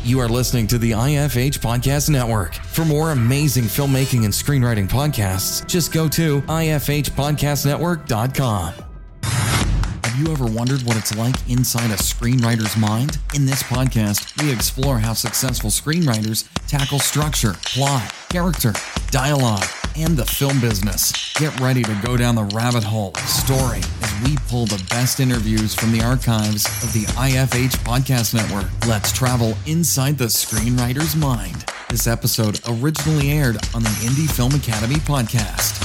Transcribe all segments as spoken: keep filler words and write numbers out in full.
You are listening to the I F H Podcast Network. For more amazing filmmaking and screenwriting podcasts, just go to I F H podcast network dot com. Have you ever wondered what it's like inside a screenwriter's mind? In this podcast, we explore how successful screenwriters tackle structure, plot, character, dialogue, and the film business. Get ready to go down the rabbit hole of story as we pull the best interviews from the archives of the I F H Podcast Network. Let's travel inside the screenwriter's mind. This episode originally aired on the Indie Film Academy podcast.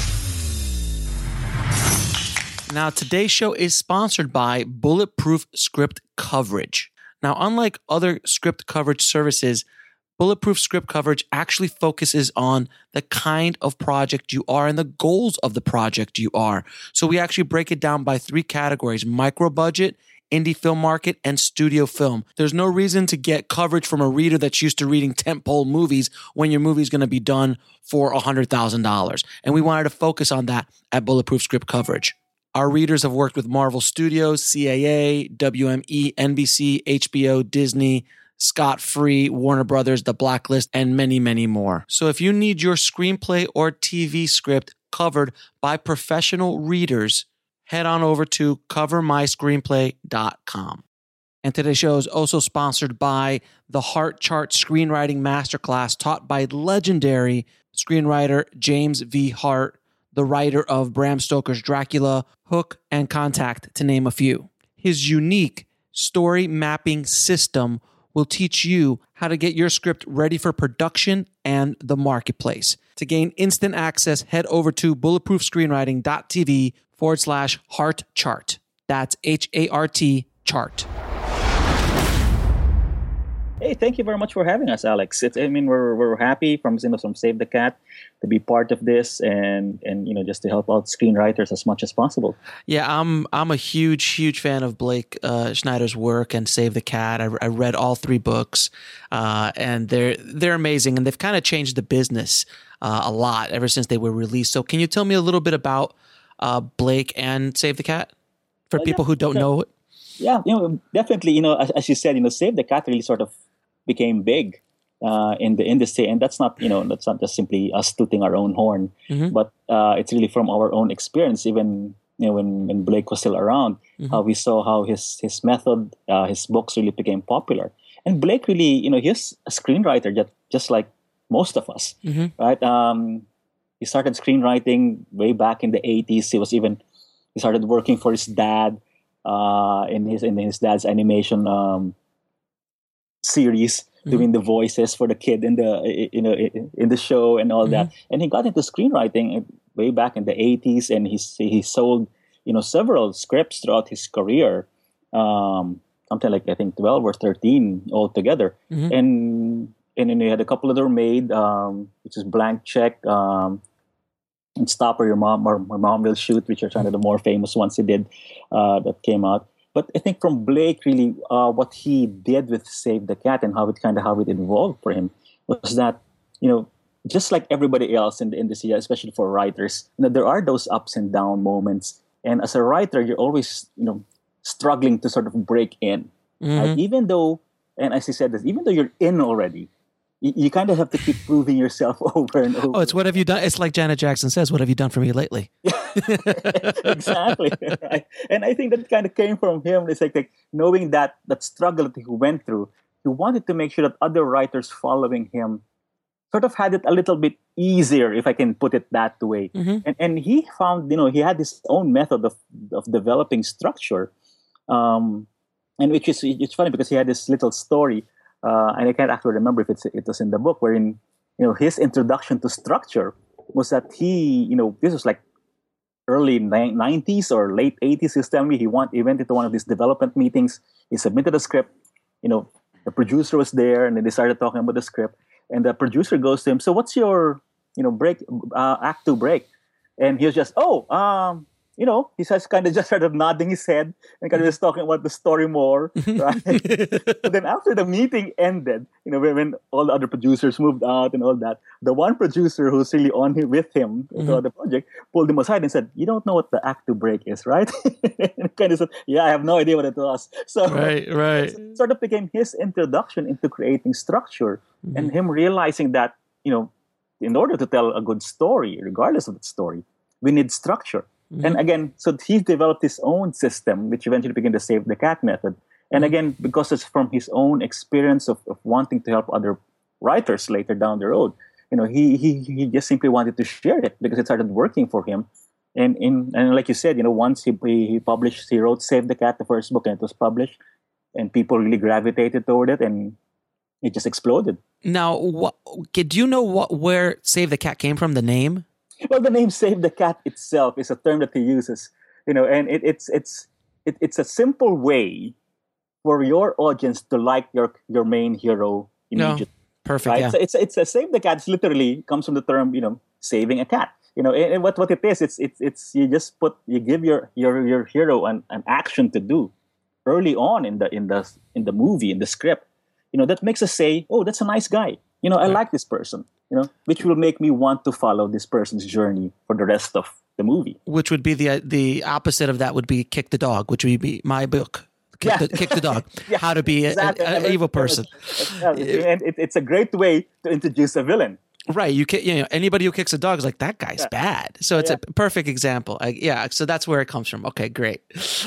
Now, today's show is sponsored by Bulletproof Script Coverage. Now, unlike other script coverage services, Bulletproof Script Coverage actually focuses on the kind of project you are and the goals of the project you are. So we actually break it down by three categories: micro budget, indie film market, and studio film. There's no reason to get coverage from a reader that's used to reading tentpole movies when your movie is going to be done for one hundred thousand dollars. And we wanted to focus on that at Bulletproof Script Coverage. Our readers have worked with Marvel Studios, C A A, W M E, N B C, H B O, Disney, Scott Free, Warner Brothers, The Blacklist, and many, many more. So if you need your screenplay or T V script covered by professional readers, head on over to cover my screenplay dot com. And today's show is also sponsored by the Heart Chart Screenwriting Masterclass taught by legendary screenwriter James V. Hart, the writer of Bram Stoker's Dracula, Hook, and Contact, to name a few. His unique story mapping system will teach you how to get your script ready for production and the marketplace. To gain instant access, head over to bulletproof screenwriting dot t v forward slash heart chart. That's H A R T chart. Hey, thank you very much for having us, Alex. It's, I mean, we're we're happy from you know, from Save the Cat to be part of this and and you know just to help out screenwriters as much as possible. Yeah, I'm I'm a huge huge fan of Blake uh, Schneider's work and Save the Cat. I, I read all three books, uh, and they're they're amazing, and they've kind of changed the business uh, a lot ever since they were released. So, can you tell me a little bit about uh, Blake and Save the Cat for Uh, people yeah, who don't sure. know it? Yeah, you know, definitely. You know, as, as you said, you know, Save the Cat really sort of became big uh, in the industry, and that's not, you know, that's not just simply us tooting our own horn, Mm-hmm. but uh, it's really from our own experience. Even you know, when, when Blake was still around, Mm-hmm. how we saw how his his method, uh, his books really became popular. And Blake really, you know, he's a screenwriter just just like most of us, Mm-hmm. right? Um, he started screenwriting way back in the eighties. He was even he started working for his dad uh, in his in his dad's animation um, series, Mm-hmm. doing the voices for the kid in the you know in the show and all that. And he got into screenwriting way back in the eighties, and he he sold you know several scripts throughout his career, um, something like I think twelve or thirteen altogether. Mhm. And and then he had a couple that were made, um, which is Blank Check, um, and Stop or Your Mom or My Mom Will Shoot, which are kind of the more famous ones he did uh, that came out. But I think from Blake, really, uh, what he did with Save the Cat and how it kind of how it evolved for him was that, you know, just like everybody else in the industry, especially for writers, you know, there are those ups and down moments. And as a writer, you're always, you know, struggling to sort of break in. Mhm. Right? Even though, and as I said this, even though you're in already, you, you kind of have to keep proving yourself over and over. Oh, it's what have you done? It's like Janet Jackson says, "What have you done for me lately?" Exactly. Right. And I think that kind of came from him. It's like, like knowing that that struggle that he went through, he wanted to make sure that other writers following him sort of had it a little bit easier, if I can put it that way. Mhm. And and he found, you know, he had his own method of of developing structure, um, and which is it's funny because he had this little story, uh, and I can't actually remember if it's it was in the book, wherein you know his introduction to structure was that he, you know, this was like early nineties or late eighties. He was telling me he want he went into one of these development meetings. He submitted a script. You know, the producer was there, and then they started talking about the script. And the producer goes to him, "So what's your, you know, break uh, act two break?" And he was just, "Oh, um, you know, he just kind of just started nodding his head and kind of just talking about the story more, right? But then after the meeting ended, you know, when, when all the other producers moved out and all that, the one producer who's really on him, with him mm-hmm. throughout the project pulled him aside and said, "You don't know what the act two break is, right?" And kind of said, "Yeah, I have no idea what it was." So right, right. it sort of became his introduction into creating structure mm-hmm. and him realizing that, you know, in order to tell a good story, regardless of the story, we need structure. Mm-hmm. And again, so he developed his own system, which eventually became the Save the Cat method. And mm-hmm. again, because it's from his own experience of, of wanting to help other writers later down the road, you know, he he he just simply wanted to share it because it started working for him. And in and like you said, you know, once he he published, he wrote Save the Cat, the first book, and it was published, and people really gravitated toward it, and it just exploded. Now, what, do you know what where Save the Cat came from? The name? Well, the name "Save the Cat" itself is a term that he uses, you know, and it, it's it's it, it's a simple way for your audience to like your your main hero immediately. No, perfect. Right? Yeah. So it's it's a "Save the Cat" literally comes from the term, you know, saving a cat. You know, and, and what, what it is, it's it's it's you just put you give your your your hero an, an action to do early on in the in the in the movie, in the script. You know, that makes us say, "Oh, that's a nice guy. You know, I like this person." You know, which will make me want to follow this person's journey for the rest of the movie. Which would be the the opposite of that would be Kick the Dog, which would be my book. Kick, yeah. the, kick the Dog. Yeah, how to be exactly. an evil person. And it, it's a great way to introduce a villain. Right. You can, you know, anybody who kicks a dog is like, that guy's yeah. bad. So it's yeah. a perfect example. I, yeah. So that's where it comes from. Okay, great.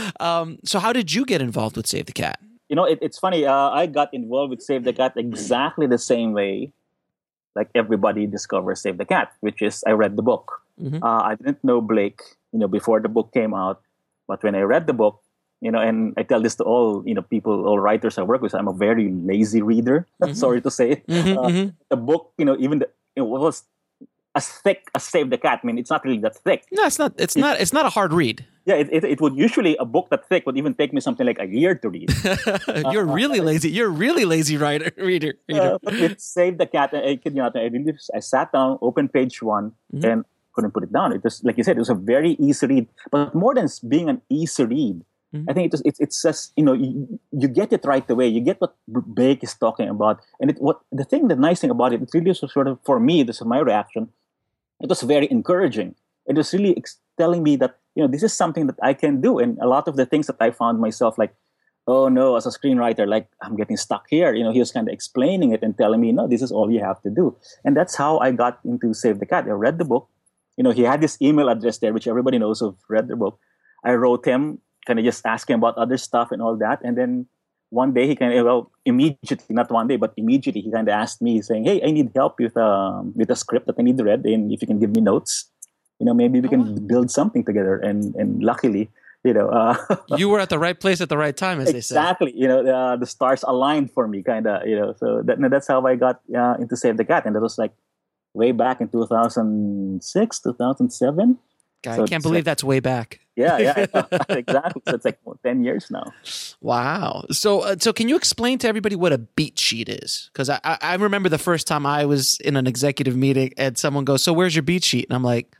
Um, so how did you get involved with Save the Cat? You know, it, it's funny. Uh, I got involved with Save the Cat exactly the same way like everybody discovers Save the Cat, which is I read the book. Mm-hmm. Uh, I didn't know Blake, you know, before the book came out. But when I read the book, you know, and I tell this to all, you know, people, all writers I work with, I'm a very lazy reader. Mm-hmm. Sorry to say it. Mm-hmm, uh, mm-hmm. The book, you know, even the, it was as thick as Save the Cat. I mean, it's not really that thick. No, it's not. It's it, not. It's not a hard read. Yeah, it, it it would usually a book that thick would even take me something like a year to read. You're uh, really uh, lazy. You're a really lazy writer reader. reader. Uh, but with Save the Cat, I kid you not, I really I sat down, opened page one, mm-hmm. and couldn't put it down. It was like you said, it was a very easy read. But more than being an easy read, mm-hmm. I think it was, it's it's just, you know, you, you get it right away. You get what Blake is talking about, and it what the thing, the nice thing about it, it really was sort of, for me, this is my reaction. It was very encouraging. It was really ex- telling me that, you know, this is something that I can do. And a lot of the things that I found myself like, oh no, as a screenwriter, like I'm getting stuck here. You know, he was kind of explaining it and telling me, no, this is all you have to do. And that's how I got into Save the Cat. I read the book. You know, he had this email address there, which everybody knows who've read the book. I wrote him, kind of just asking about other stuff and all that. And then one day he kind of, well, immediately, not one day, but immediately he kind of asked me saying, hey, I need help with, um, with a script that I need to read. And if you can give me notes, you know, maybe we can oh. build something together. And and luckily, you know. Uh, you were at the right place at the right time, as exactly, they say. Exactly. You know, uh, the stars aligned for me, kind of, you know. So that, that's how I got uh, into Save the Cat. And that was like way back in two thousand six, two thousand seven. God, so I can't believe like, that's way back. Yeah, yeah, exactly. So it's like well, ten years now. Wow. So, uh, so can you explain to everybody what a beat sheet is? Because I, I remember the first time I was in an executive meeting and someone goes, "So where's your beat sheet?" And I'm like,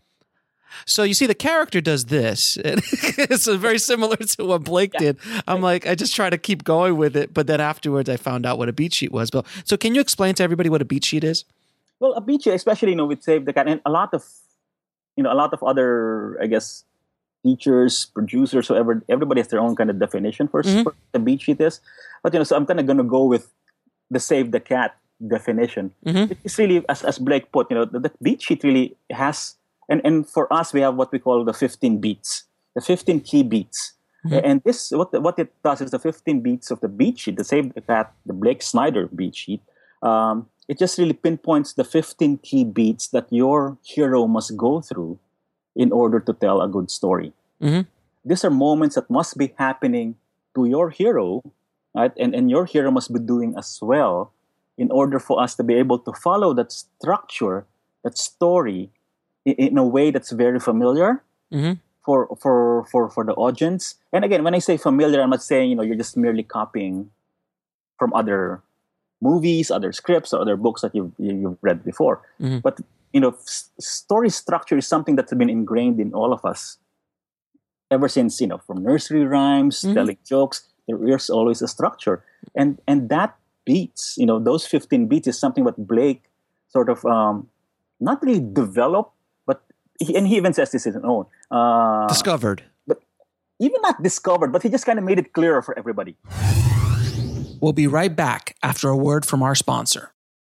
"So you see, the character does this." It's very similar to what Blake yeah. did. I'm like, I just try to keep going with it, but then afterwards I found out what a beat sheet was. But so, can you explain to everybody what a beat sheet is? Well, a beat sheet, especially you know with Save the Cat, and a lot of you know a lot of other, I guess, teachers, producers, whoever, everybody has their own kind of definition for mm-hmm. what the beat sheet is. But you know, so I'm kind of going to go with the Save the Cat definition. Mm-hmm. It's really, as as Blake put, you know, the, the beat sheet really has. And and for us, we have what we call the fifteen beats, the fifteen key beats. Mm-hmm. And this, what the, what it does is the fifteen beats of the beat sheet, the Save the Cat, the Blake Snyder beat sheet. Um, it just really pinpoints the fifteen key beats that your hero must go through in order to tell a good story. Mm-hmm. These are moments that must be happening to your hero, right? And, and your hero must be doing as well in order for us to be able to follow that structure, that story, in a way that's very familiar mm-hmm. for, for for for the audience. And again, when I say familiar, I'm not saying, you know, you're just merely copying from other movies, other scripts, or other books that you've, you've read before. Mm-hmm. But, you know, s- story structure is something that's been ingrained in all of us ever since, you know, from nursery rhymes, Mhm. telling jokes, there is always a structure. And and that beats, you know, those fifteen beats is something that Blake sort of um, not really developed, but he, and he even says this is his own. Uh, Discovered. even not discovered, but he just kind of made it clearer for everybody. We'll be right back after a word from our sponsor.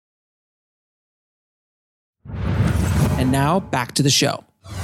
And now back to the show.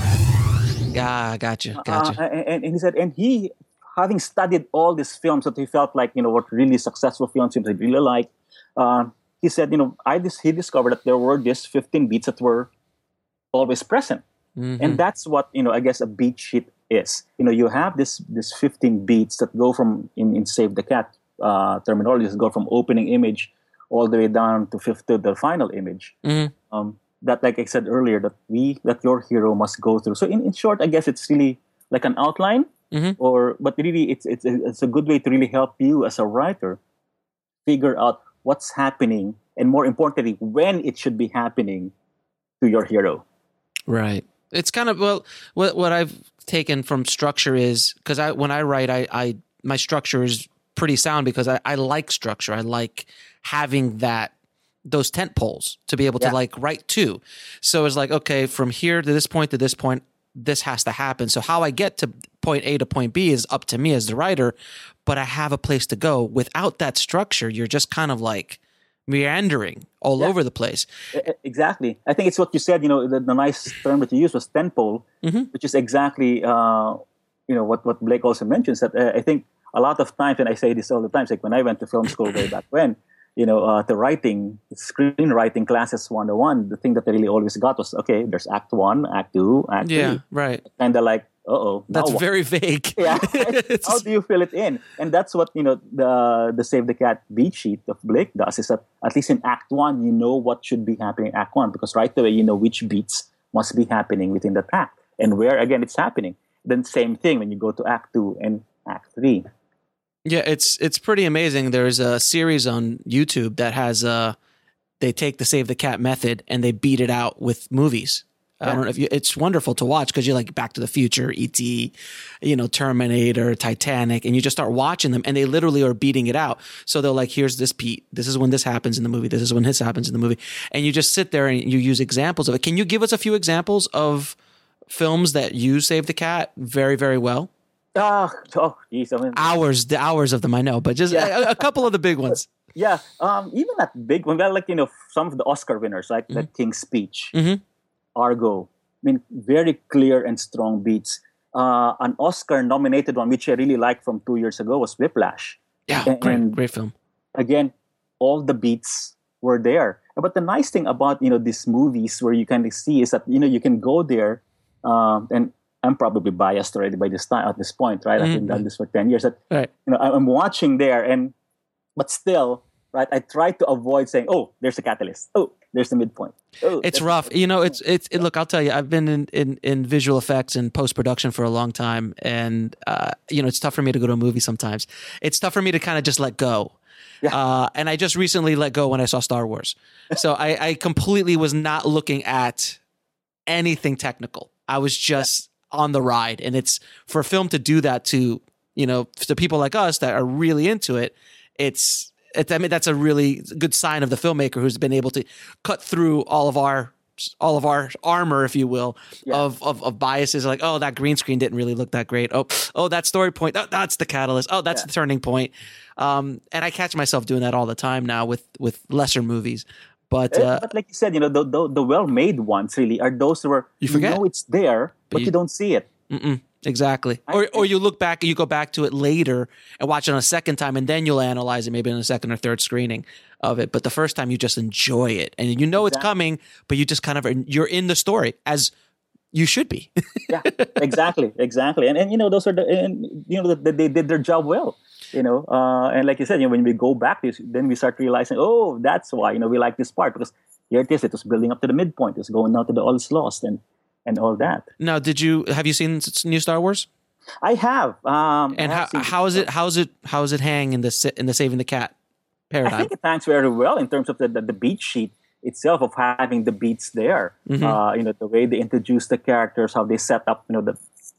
Ah, gotcha, gotcha. Uh, and, and he said, and he, having studied all these films that he felt like, you know, what really successful films he really liked, uh, he said, you know, I dis- he discovered that there were these fifteen beats that were always present. Mm-hmm. And that's what, you know, I guess a beat sheet is. You know, you have this this fifteen beats that go from, in, in Save the Cat uh, terminologies, go from opening image all the way down to fifth to the final image. Mm-hmm. Um, that, like I said earlier, that we, that your hero must go through. So in, in short, I guess it's really like an outline, Mm-hmm. or but really it's, it's it's a good way to really help you as a writer figure out what's happening, and more importantly, when it should be happening to your hero. Right. It's kind of, well, what what I've taken from structure is, because I when I write, I, I my structure is pretty sound because I, I like structure. I like having that those tent poles to be able to Yeah. like write to. So it's like, okay, from here to this point to this point, this has to happen. So how I get to point A to point B is up to me as the writer, but I have a place to go. Without that structure, you're just kind of like meandering all Yeah. over the place. E- e- Exactly. I think it's what you said. You know, the, the nice term that you used was tenpole, Mhm. which is exactly uh, you know what what Blake also mentions. That uh, I think a lot of times, and I say this all the time, it's like when I went to film school way back when, you know, uh, the writing, screenwriting classes one oh one, the thing that I really always got was, okay, there's Act One, Act Two, Act Yeah, Three, right. kind of like, uh oh, That's very vague. yeah. It's- How do you fill it in? And that's what, you know, the the Save the Cat beat sheet of Blake does, is that at least in Act One, you know what should be happening in Act One, because right away you know which beats must be happening within that act and where again it's happening. Then same thing when you go to Act Two and Act Three. Yeah, it's it's pretty amazing. There's a series on YouTube that has uh they take the Save the Cat method and they beat it out with movies. I Yeah. don't know if you, it's wonderful to watch because you're like Back to the Future, E T, you know, Terminator, Titanic, and you just start watching them and they literally are beating it out. So they're like, here's this beat. This is when this happens in the movie. This is when this happens in the movie. And you just sit there and you use examples of it. Can you give us a few examples of films that use Save the Cat very, very well? Ah, oh, geez, I mean, Hours, the hours of them I know, but just Yeah. a, a couple of the big ones. yeah, um, even that big one, well, like, you know, some of the Oscar winners, like the King's Speech, Mhm. Argo. I mean, very clear and strong beats. Uh, an Oscar-nominated one, which I really liked from two years ago, was Whiplash. Yeah, And- great, and- great film. Again, all the beats were there. But the nice thing about, you know, these movies where you kind of see is that, you know, you can go there, um, and I'm probably biased already by this time at this point, right? I've been Mhm. done this for ten years. That, Right. you know, I- I'm watching there, and but still, right? I try to avoid saying, "Oh, there's a catalyst. Oh, there's the midpoint." Oh, It's that's- rough. You know, it's it's it, look, I'll tell you, I've been in, in, in visual effects and post production for a long time, and uh, you know, it's tough for me to go to a movie sometimes. It's tough for me to kind of just let go. Yeah. Uh, and I just recently let go when I saw Star Wars. So I, I completely was not looking at anything technical. I was just on the ride. And it's for a film to do that to, you know, to people like us that are really into it, it's, it, I mean, that's a really good sign of the filmmaker who's been able to cut through all of our all of our armor, if you will, Yeah. of, of of biases. Like, oh, that green screen didn't really look that great. Oh, oh, that story point, that, that's the catalyst. Oh, that's Yeah. the turning point. Um, and I catch myself doing that all the time now with with lesser movies. But Eh, uh, but like you said, you know, the the, the well-made ones really are those where You forget. know it's there, but, you- you, don't see it. mm-mm, exactly. I- Or or you look back, you go back to it later and watch it on a second time, and then you'll analyze it maybe in a second or third screening of it. But the first time you just enjoy it, and you know it's Exactly. coming, but you just kind of you're in the story as you should be. Yeah, exactly, exactly. And and you know, those are the and you know that they did their job well. You know, uh, and like you said, you know, when we go back, this then we start realizing, oh, that's why, you know, we like this part, because here it is. It was building up to the midpoint. It was going out to the all is lost and and all that. Now, did you have you seen s- new Star Wars? I have. Um, And I how have seen how is it how is it how is it hang in the sa- in the Saving the Cat I paradigm? think it hangs very well in terms of the, the, the beat sheet itself, of having the beats there. Mhm. Uh, you know, the way they introduce the characters, how they set up, you know, the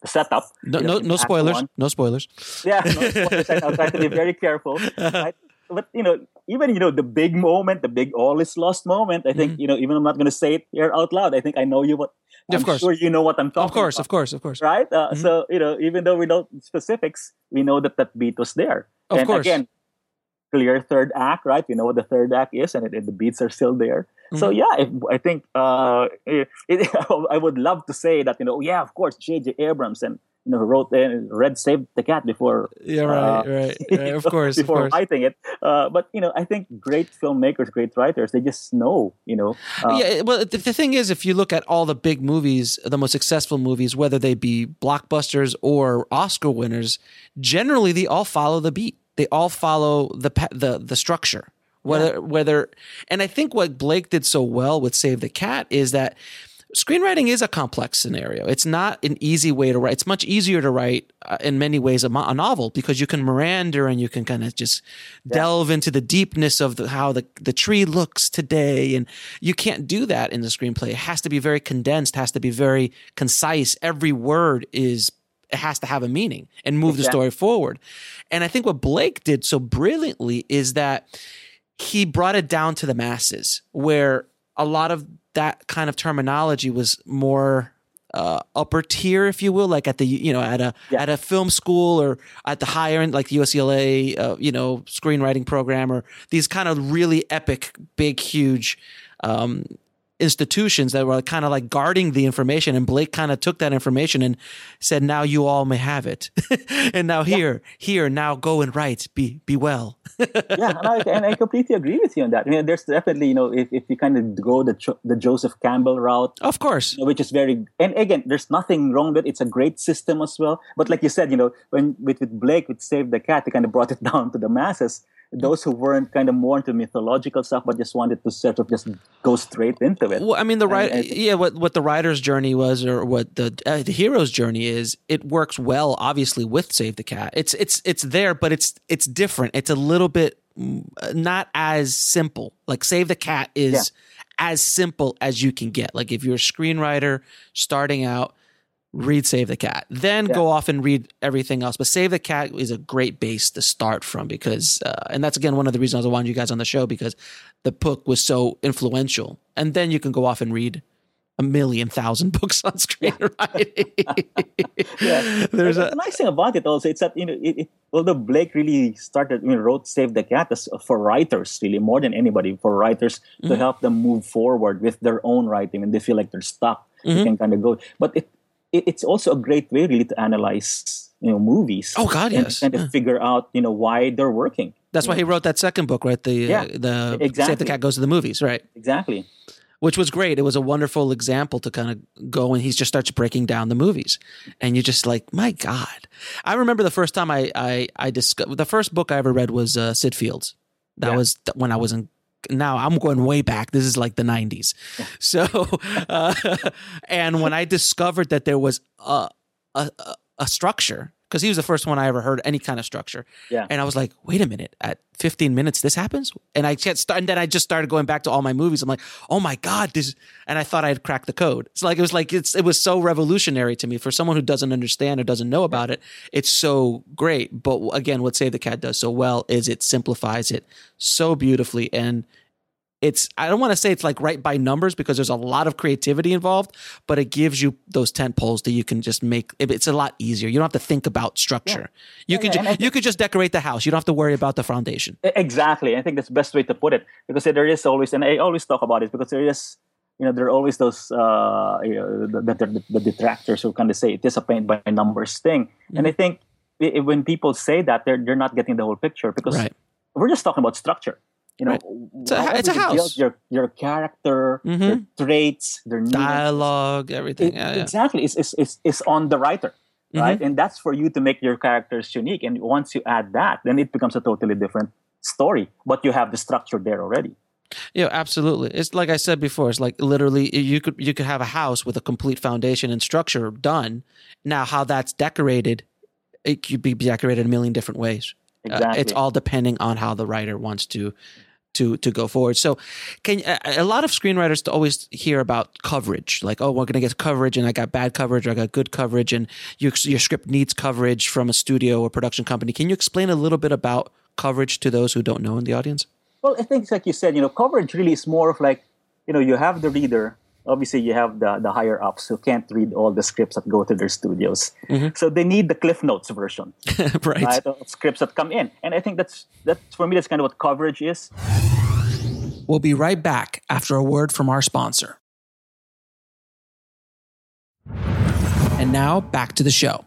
the setup. No, you know, no, in no Act spoilers. One. No spoilers. Yeah, no spoilers. I'll try to be very careful. Right? But you know, even you know the big moment, the big all is lost moment. I think Mhm. you know, even I'm not going to say it here out loud. I think I know you. What Of I'm course. sure you know what I'm talking. Of course, about, of course, of course. right? Uh, Mhm. So you know, even though we know specifics, we know that that beat was there. Of and course. again, clear third act, right? We know what the third act is, and, it, and the beats are still there. So Mhm. yeah, if, I think uh, it, it, I would love to say that you know, yeah, of course, J J Abrams and you know wrote uh, Red Saved the Cat before. Yeah, right, uh, right, you right. Of know, course, of before course. writing it. Uh, but you know, I think great filmmakers, great writers, they just know, you know. Uh, Yeah, well, the, the thing is, if you look at all the big movies, the most successful movies, whether they be blockbusters or Oscar winners, generally they all follow the beat. They all follow the pa- the the structure. Whether whether, and I think what Blake did so well with Save the Cat is that screenwriting is a complex scenario. It's not an easy way to write. It's much easier to write uh, in many ways a, mo- a novel because you can meander and you can kind of just delve into the deepness of the, how the, the tree looks today. And you can't do that in the screenplay. It has to be very condensed, has to be very concise. Every word is, it has to have a meaning and move the Exactly. story forward. And I think what Blake did so brilliantly is that he brought it down to the masses where a lot of that kind of terminology was more uh, upper tier, if you will, like at the, you know, at a, Yeah. at a film school or at the higher end, like the U S C L A, uh, you know, screenwriting program or these kind of really epic, big, huge, um, institutions that were kind of like guarding the information, and Blake kind of took that information and said, now you all may have it. And now here, here, now go and write, be, be well. yeah, and I, and I completely agree with you on that. I mean, there's definitely, you know, if, if you kind of go the Jo- the Joseph Campbell route, Of course. you know, which is very, and again, there's nothing wrong with it. It's a great system as well. But like you said, you know, when with, with Blake, with Save the Cat, he kind of brought it down to the masses. Those who weren't kind of more into mythological stuff, but just wanted to sort of just go straight into it. Well, I mean, the And right, I think- yeah. What what the writer's journey was, or what the uh, the hero's journey is, it works well, obviously, with Save the Cat. It's it's it's there, but it's it's different. It's a little bit mm, not as simple. Like Save the Cat is Yeah. as simple as you can get. Like if you're a screenwriter starting out, read Save the Cat, then Yeah. go off and read everything else. But Save the Cat is a great base to start from because, uh, and that's again one of the reasons I wanted you guys on the show, because the book was so influential. And then you can go off and read a million thousand books on screenwriting. Yeah. There's And a the nice thing about it also, it's that, you know, it, it, although Blake really started, you know, wrote Save the Cat as, for writers, really, more than anybody, for writers to Mhm. help them move forward with their own writing and they feel like they're stuck. Mhm. They can kind of go. But it, it it's also a great way, really, to analyze, you know, movies. Oh, God, and yes. kind of Yeah. figure out, you know, why they're working. That's why he wrote that second book, right? The Yeah, uh, the Save the exactly. Cat Goes to the Movies, right? Exactly. Which was great. It was a wonderful example to kind of go and he just starts breaking down the movies, and you're just like, my God. I remember the first time I I I discovered the first book I ever read was uh, Sid Fields. That Yeah. was th- when I was in. Now I'm going way back. This is like the nineties. So, uh, and when I discovered that there was a a, a- a structure, because he was the first one I ever heard any kind of structure. Yeah. And I was like, wait a minute, at fifteen minutes, this happens? And I can't start, and then I just started going back to all my movies. I'm like, oh my God, this, and I thought I had cracked the code. It's like, it was like, it's, it was so revolutionary to me for someone who doesn't understand or doesn't know about it. It's so great. But again, what Save the Cat does so well is it simplifies it so beautifully. And it's, I don't want to say it's like right by numbers because there's a lot of creativity involved, but it gives you those tent poles that you can just make. It's a lot easier. You don't have to think about structure. You Yeah, can yeah, ju- and I you could just decorate the house. You don't have to worry about the foundation. E- Exactly. I think that's the best way to put it because there is always, and I always talk about it because there is, you know, there are always those, uh, you know, the, the, the detractors who kind of say it is a paint by numbers thing. Mm-hmm. And I think i- when people say that, they're, they're not getting the whole picture because Right. we're just talking about structure. You know, Right. It's a- however it's a you house. build Your, your character, Mhm. their traits, their nuances, Dialogue, everything. it- Yeah, yeah. exactly. It's, it's, it's, it's on the writer, right? And that's for you to make your characters unique. And once you add that, then it becomes a totally different story. But you have the structure there already. Yeah, absolutely. It's like I said before. It's like literally you could you could have a house with a complete foundation and structure done. Now, how that's decorated, it could be decorated a million different ways. Uh, Exactly. it's all depending on how the writer wants to to to go forward. So can a, a lot of screenwriters always hear about coverage, like, oh, we're going to get coverage, and I got bad coverage, or I got good coverage, and your, your script needs coverage from a studio or production company. Can you explain a little bit about coverage to those who don't know in the audience? Well, I think it's like you said, you know, coverage really is more of like, you know, you have the reader. Obviously, you have the, the higher ups who can't read all the scripts that go to their studios. Mm-hmm. So they need the Cliff Notes version, right? right? Of scripts that come in. And I think that's, that's, for me, that's kind of what coverage is. We'll be right back after a word from our sponsor. And now, back to the show.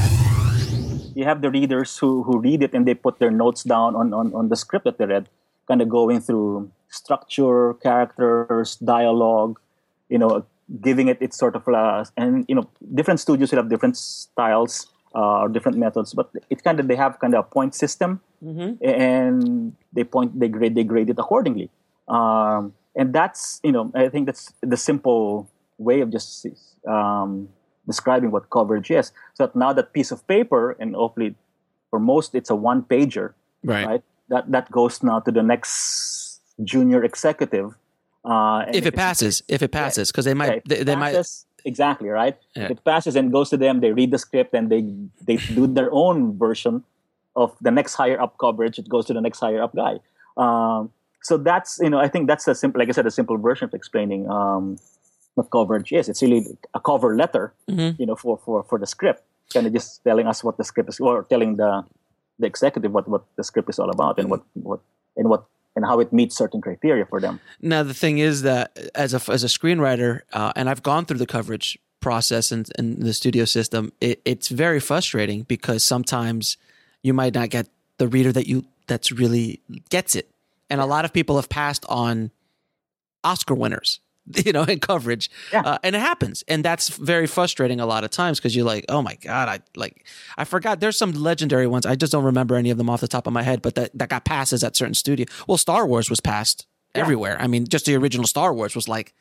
You have the readers who, who read it and they put their notes down on, on, on the script that they read, kind of going through structure, characters, dialogue, you know, giving it its sort of, uh, and, you know, different studios will have different styles uh, or different methods, but it kind of, they have kind of a point system, mm-hmm. and they point, they grade, they grade it accordingly. Um, and that's, you know, I think that's the simple way of just um, describing what coverage is. So that now that piece of paper, and hopefully for most, it's a one pager, right? right? That, that goes now to the next junior executive. Uh, if it passes, if it passes, because they might, yeah, they, they passes, might exactly right. Yeah. If it passes and goes to them, they read the script and they they do their own version of the next higher up coverage. It goes to the next higher up guy. Um, so that's, you know, I think that's a simple, like I said, a simple version of explaining um, what coverage is. It's really a cover letter, mm-hmm. you know, for for for the script, kind of just telling us what the script is, or telling the the executive what what the script is all about, and what what and what. and how it meets certain criteria for them. Now, the thing is that as a, as a screenwriter, uh, and I've gone through the coverage process in, in the studio system, it, it's very frustrating because sometimes you might not get the reader that you that's really gets it. And a lot of people have passed on Oscar winners, you know, in coverage. Yeah. Uh, and it happens. And that's very frustrating a lot of times because you're like, oh my God, I like, I forgot. There's some legendary ones. I just don't remember any of them off the top of my head, but that, that got passes at certain studio. Well, Star Wars was passed yeah. everywhere. I mean, just the original Star Wars was like,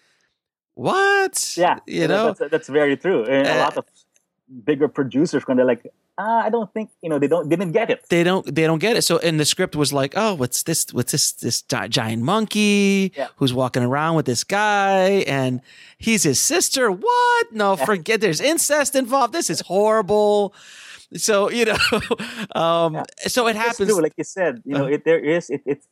what? Yeah. You know, that's, that's very true. And uh, a lot of bigger producers kind of like, ah, I don't think, you know, they don't, they didn't get it. They don't, they don't get it. So, and the script was like, oh, what's this, what's this, this giant monkey yeah. who's walking around with this guy and he's his sister. What? No, yeah. forget there's incest involved. This is horrible. So, you know, um, yeah. so it happens. True, like you said, you know, uh, it, there is, it, it's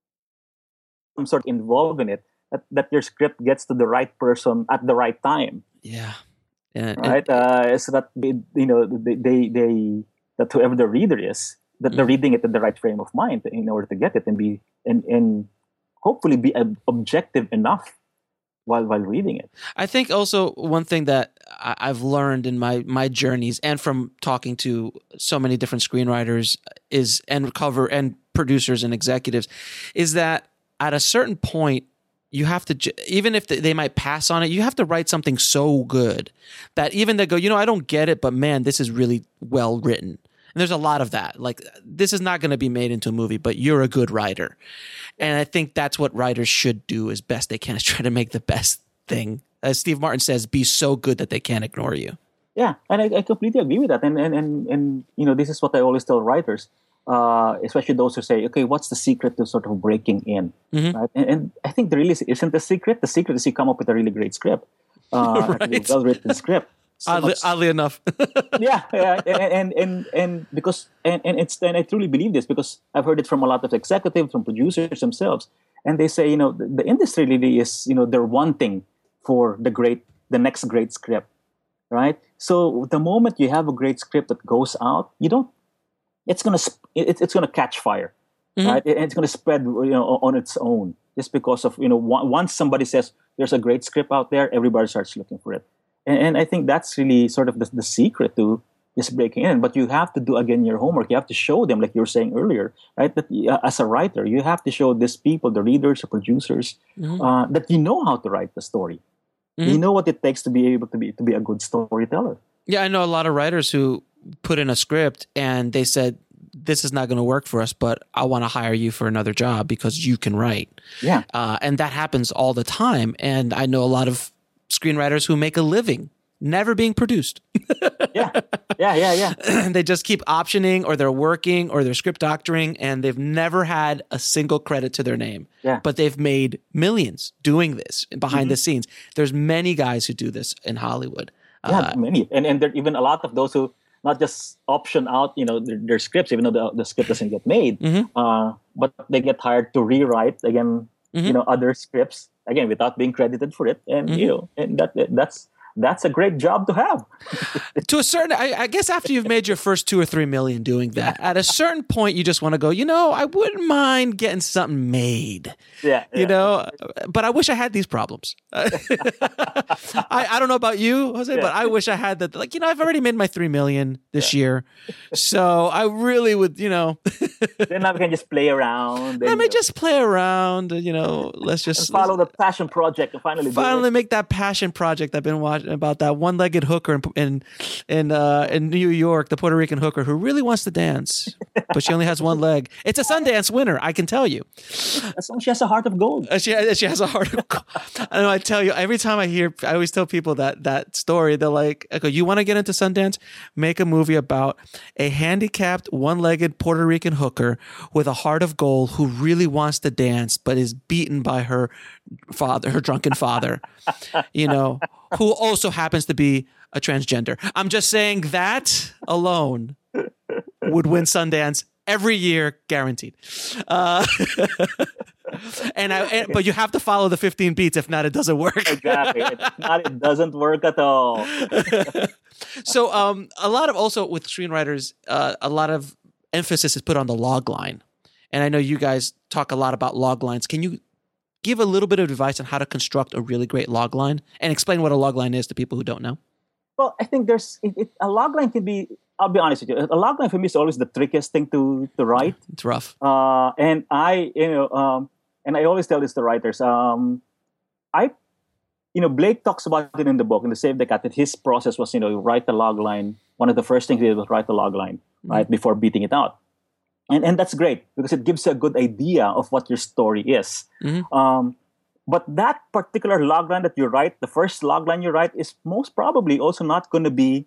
some sort of involved in it that, that your script gets to the right person at the right time. Yeah. Yeah, right, uh, so that they, you know they, they they that whoever the reader is, that mm-hmm. they're reading it in the right frame of mind in order to get it and be and and hopefully be objective enough while while reading it. I think also one thing that I've learned in my my journeys and from talking to so many different screenwriters is and cover and producers and executives is that at a certain point, you have to, even if they might pass on it, you have to write something so good that even they go, you know, I don't get it, but man, this is really well written. And there's a lot of that. Like, this is not going to be made into a movie, but you're a good writer. And I think that's what writers should do as best they can, is try to make the best thing. As Steve Martin says, be so good that they can't ignore you. Yeah, and I, I completely agree with that. And, and, and, and, you know, this is what I always tell writers. Uh, especially those who say, okay, what's the secret to sort of breaking in? Mm-hmm. Right? And, and I think there really isn't the secret. The secret is you come up with a really great script, uh, right. a well-written script. So oddly, much, oddly enough. yeah, yeah, and, and and and because and, and it's and I truly believe this because I've heard it from a lot of executives, from producers themselves, and they say, you know, the, the industry really is, you know, they're wanting for the great, the next great script, right? So the moment you have a great script that goes out, you don't. It's gonna it's it's gonna catch fire, mm-hmm. right? And it's gonna spread, you know, on its own. Just because of, you know, once somebody says there's a great script out there, everybody starts looking for it. And, and I think that's really sort of the, the secret to just breaking in. But you have to do again your homework. You have to show them, like you were saying earlier, right? That uh, as a writer, you have to show these people, the readers, the producers, mm-hmm. uh, that you know how to write the story. Mm-hmm. You know what it takes to be able to be to be a good storyteller. Yeah, I know a lot of writers who put in a script and they said, this is not going to work for us, but I want to hire you for another job because you can write. Yeah. Uh, and that happens all the time. And I know a lot of screenwriters who make a living never being produced. yeah, yeah, yeah, yeah. They just keep optioning, or they're working, or they're script doctoring, and they've never had a single credit to their name. Yeah. But they've made millions doing this behind mm-hmm. the scenes. There's many guys who do this in Hollywood. Yeah, uh, many, and and there are even a lot of those who not just option out, you know, their, their scripts, even though the, the script doesn't get made, mm-hmm. uh, but they get hired to rewrite again, mm-hmm. you know, other scripts again without being credited for it, and mm-hmm. you know, and that that's. That's a great job to have. To a certain, I, I guess after you've made your first two or three million doing that, at a certain point, you just want to go, you know, I wouldn't mind getting something made. Yeah. You yeah. know, but I wish I had these problems. I, I don't know about you, Jose, yeah. but I wish I had that. Like, you know, I've already made my three million this yeah. year. So I really would, you know. Then now we can just play around. Let me just play around, you know, let's just. And follow the passion project and finally Finally make that passion project I've been watching about that one-legged hooker in in in, uh, in New York, the Puerto Rican hooker who really wants to dance, but she only has one leg. It's a Sundance winner, I can tell you. As long as she has a heart of gold. Uh, she she has a heart of gold. I know. I tell you, every time I hear, I always tell people that that story. They're like, "Okay, you want to get into Sundance? Make a movie about a handicapped, one-legged Puerto Rican hooker with a heart of gold who really wants to dance, but is beaten by her father, her drunken father." You know. Who also happens to be a transgender. I'm just saying that alone would win Sundance every year, guaranteed. Uh, and, I, and but you have to follow the fifteen beats. If not, it doesn't work. Exactly. If not, it doesn't work at all. So um, a lot of also with screenwriters, uh, a lot of emphasis is put on the log line. And I know you guys talk a lot about log lines. Can you give a little bit of advice on how to construct a really great log line and explain what a log line is to people who don't know? Well, I think there's it, it, a log line can be. I'll be honest with you. A log line for me is always the trickiest thing to to write. It's rough. Uh, and I, you know, um, and I always tell this to writers. Um, I, you know, Blake talks about it in the book in the Save the Cat that his process was, you know, write the log line. One of the first things he did was write the log line, mm-hmm. right, before beating it out. And and that's great because it gives you a good idea of what your story is. Mm-hmm. Um, but that particular logline that you write, the first logline you write, is most probably also not going to be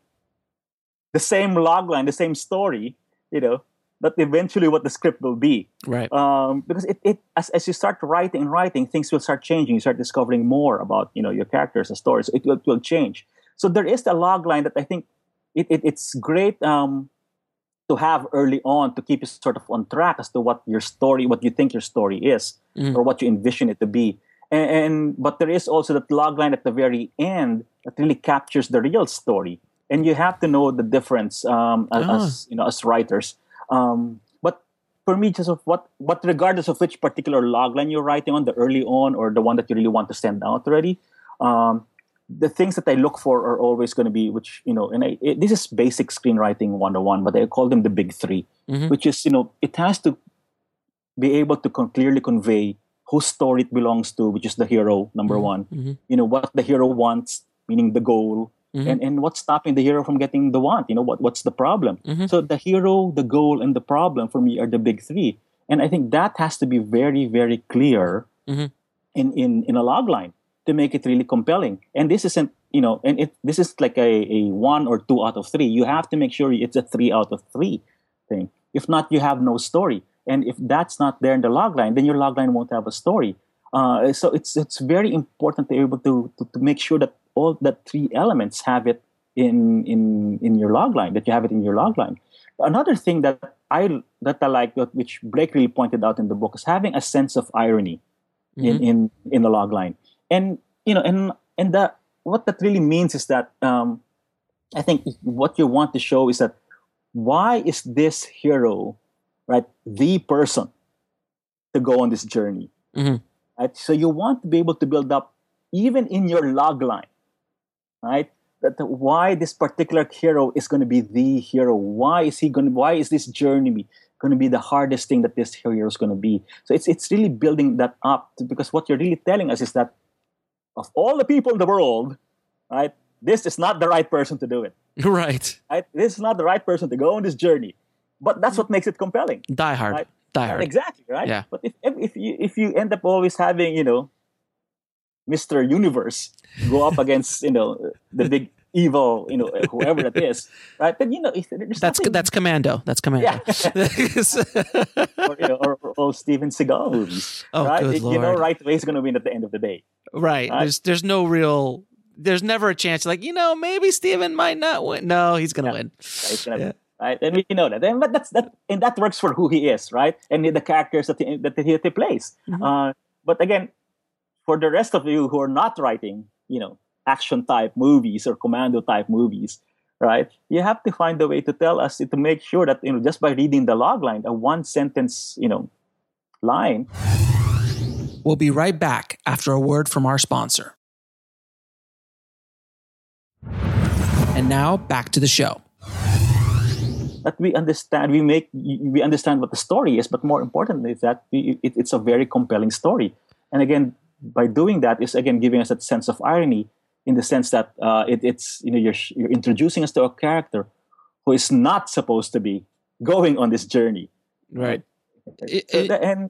the same logline, the same story, you know, but eventually what the script will be. Right. Um, because it, it as, as you start writing and writing, things will start changing. You start discovering more about, you know, your characters and stories. It will, it will change. So there is a logline that I think it, it it's great um, to have early on to keep you sort of on track as to what your story, what you think your story is, mm. or what you envision it to be. And, and but there is also that logline at the very end that really captures the real story, and you have to know the difference um, as, ah. as you know as writers. Um, but for me, just of what, what regardless of which particular logline you're writing on, the early on or the one that you really want to stand out already, um, the things that I look for are always going to be, which you know, and I, it, this is basic screenwriting one oh one, but I call them the big three, mm-hmm. which is you know it has to be able to con- clearly convey whose story it belongs to, which is the hero, number mm-hmm. one. Mm-hmm. You know, what the hero wants, meaning the goal, mm-hmm. and, and what's stopping the hero from getting the want, you know, what what's the problem. Mm-hmm. So the hero, the goal, and the problem for me are the big three. And I think that has to be very, very clear mm-hmm. in, in, in a logline to make it really compelling. And this isn't, you know, and it this is like a, a one or two out of three. You have to make sure it's a three out of three thing. If not, you have no story. And if that's not there in the logline, then your logline won't have a story. Uh, so it's it's very important to be able to, to to make sure that all the three elements have it in in in your logline. That you have it in your logline. Another thing that I that I like, which Blake really pointed out in the book, is having a sense of irony mm-hmm. in, in in the logline. And you know, and and that what that really means is that um, I think what you want to show is that why is this hero, right, the person to go on this journey. Mm-hmm. Right? So you want to be able to build up, even in your logline, right, that the, why this particular hero is going to be the hero. Why is he going? Why is this journey going to be the hardest thing that this hero is going to be? So it's it's really building that up to, because what you're really telling us is that of all the people in the world, right, this is not the right person to do it. Right. Right. This is not the right person to go on this journey. But that's what makes it compelling. Die Hard. Right? Die Hard. Exactly, right? Yeah. But if if you if you end up always having, you know, Mister Universe go up against, you know, the big evil, you know, whoever that is, right? Then you know, if there's That's nothing, that's Commando. That's Commando. Yeah. or, you know, or, or old Steven Seagal movies, Oh, right? good You- you know, Lord. right way is going to win at the end of the day. Right. Right. There's there's no real. There's never a chance. Like you know, maybe Steven might not win. No, he's gonna Yeah. win. Right? It's gonna Yeah. be, right? And we know that. And, but that's that, and that works for who he is, right? And the characters that he, that he, that he plays. Mhm. Uh, but again, for the rest of you who are not writing, you know, action type movies or commando type movies, right? You have to find a way to tell us to make sure that you know just by reading the log line, a one sentence, you know, line. We'll be right back after a word from our sponsor. And now back to the show. That we understand, we make, we understand what the story is, but more importantly, is that we, it, it's a very compelling story. And again, by doing that, is again giving us that sense of irony, in the sense that uh, it, it's you know you're you're introducing us to a character who is not supposed to be going on this journey, Right. It- So it- the- and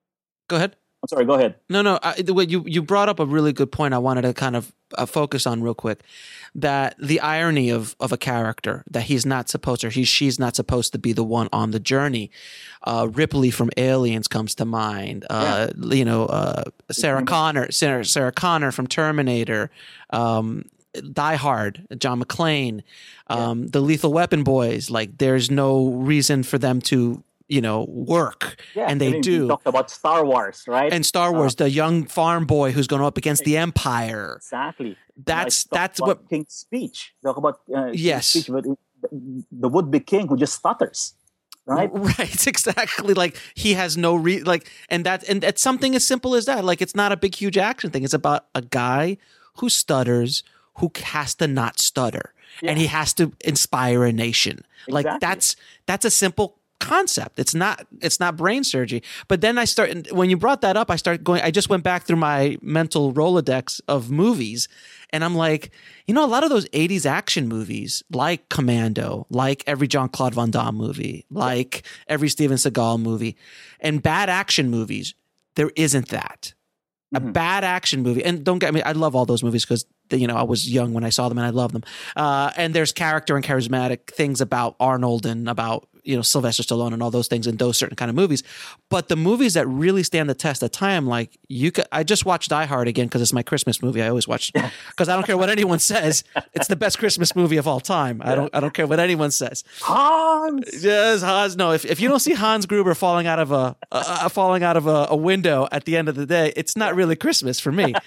Go ahead. I'm sorry, go ahead. No, no. I, the way you you brought up a really good point. I wanted to kind of uh, focus on real quick, that the irony of of a character that he's not supposed, or he she's not supposed to be the one on the journey. Uh, Ripley from Aliens comes to mind. Uh, You know, uh, Sarah Connor, Sarah, Sarah Connor from Terminator. Um, Die Hard, John McClane, um, the Lethal Weapon boys. Like, there's no reason for them to, you know, work, Yeah, and they I mean, do. We talked about Star Wars, right? And Star Wars, Uh, the young farm boy who's going up against the Empire. exactly. That's Like, talk that's about what. King's Speech. Talk about uh, King's Yes. Speech, but the, the would-be king who just stutters, right? Right, exactly. Like he has no re like, and that and it's something as simple as that. Like it's not a big, huge action thing. It's about a guy who stutters, who has to not stutter, and he has to inspire a nation. Like Exactly. that's that's a simple concept. It's not it's not brain surgery. But then I start when you brought that up, I started going. I just went back through my mental Rolodex of movies, and I'm like, you know, a lot of those eighties action movies, like Commando, like every Jean-Claude Van Damme movie, like every Steven Seagal movie, and bad action movies, there isn't that. A bad action movie, and don't get me, I love all those movies because, you know, I was young when I saw them and I love them. Uh, and there's character and charismatic things about Arnold and about, you know, Sylvester Stallone and all those things in those certain kind of movies. But the movies that really stand the test of time, like you could, I just watched Die Hard again because it's my Christmas movie. I always watch because I don't care what anyone says. It's the best Christmas movie of all time. I don't, I don't care what anyone says. Hans. Yes, Hans. No, if, if you don't see Hans Gruber falling out of a uh, falling out of a, a window at the end of the day, it's not really Christmas for me.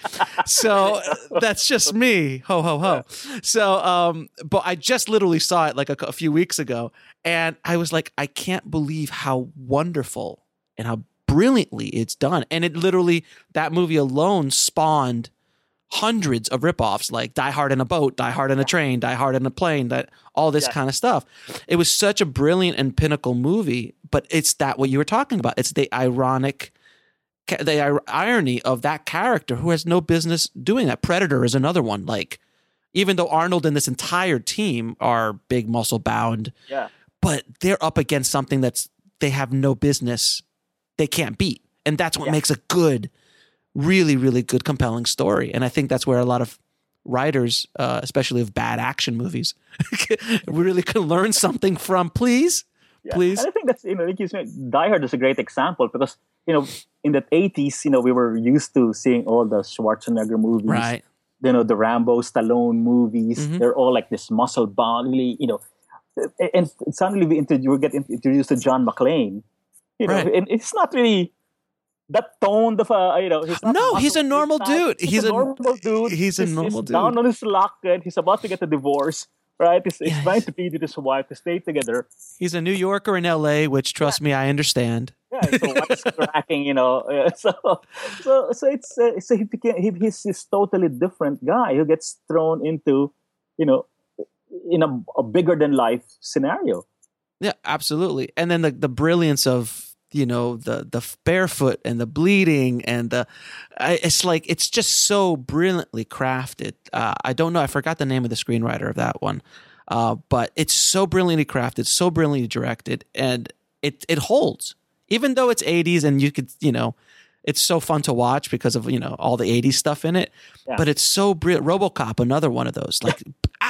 So that's just me. Ho ho ho. So, um, but I just literally saw it like a, a few weeks ago, and I was like, I can't believe how wonderful and how brilliantly it's done. And it literally, that movie alone spawned hundreds of ripoffs, like Die Hard in a boat, Die Hard in a train, Die Hard in a plane, that all this Yeah. kind of stuff. It was such a brilliant and pinnacle movie, but it's that what you were talking about. It's the ironic, the ir- irony of that character who has no business doing that. Predator is another one. Like, even though Arnold and this entire team are big, muscle bound, Yeah. but they're up against something that's they have no business, they can't beat, and that's what Yeah. makes a good, really, really good, compelling story. And I think that's where a lot of writers, uh, especially of bad action movies, really can learn something from. Please, Yeah. please. And I think that's, you know, like you said, Die Hard is a great example because, you know, in the eighties, you know, we were used to seeing all the Schwarzenegger movies, Right. you know, the Rambo, Stallone movies. Mhm. They're all like this muscle bound, really, you know. And suddenly we introduce, we get introduced to John McClane, you know, Right. and it's not really that toned of a, you know, he's not No, he's a muscle normal type. dude. He's, He's a a- normal dude. he's a normal he's dude. down on his luck and he's about to get a divorce, right? He's, he's Yes. trying to plead with his wife to stay together. He's a New Yorker in L A, which, trust me, I understand. Yeah, so what's cracking, you know? Uh, so, so, so it's uh, so he became he, he's this totally different guy who gets thrown into, you know, in a, a bigger than life scenario. Yeah, absolutely. And then the the brilliance of, you know, the the barefoot and the bleeding and the I, it's like it's just so brilliantly crafted. Uh, I don't know, I forgot the name of the screenwriter of that one, uh, but it's so brilliantly crafted, so brilliantly directed, and it it holds. Even though it's eighties and you could, you know, it's so fun to watch because of, you know, all the eighties stuff in it. Yeah. But it's so brilliant. RoboCop, another one of those, like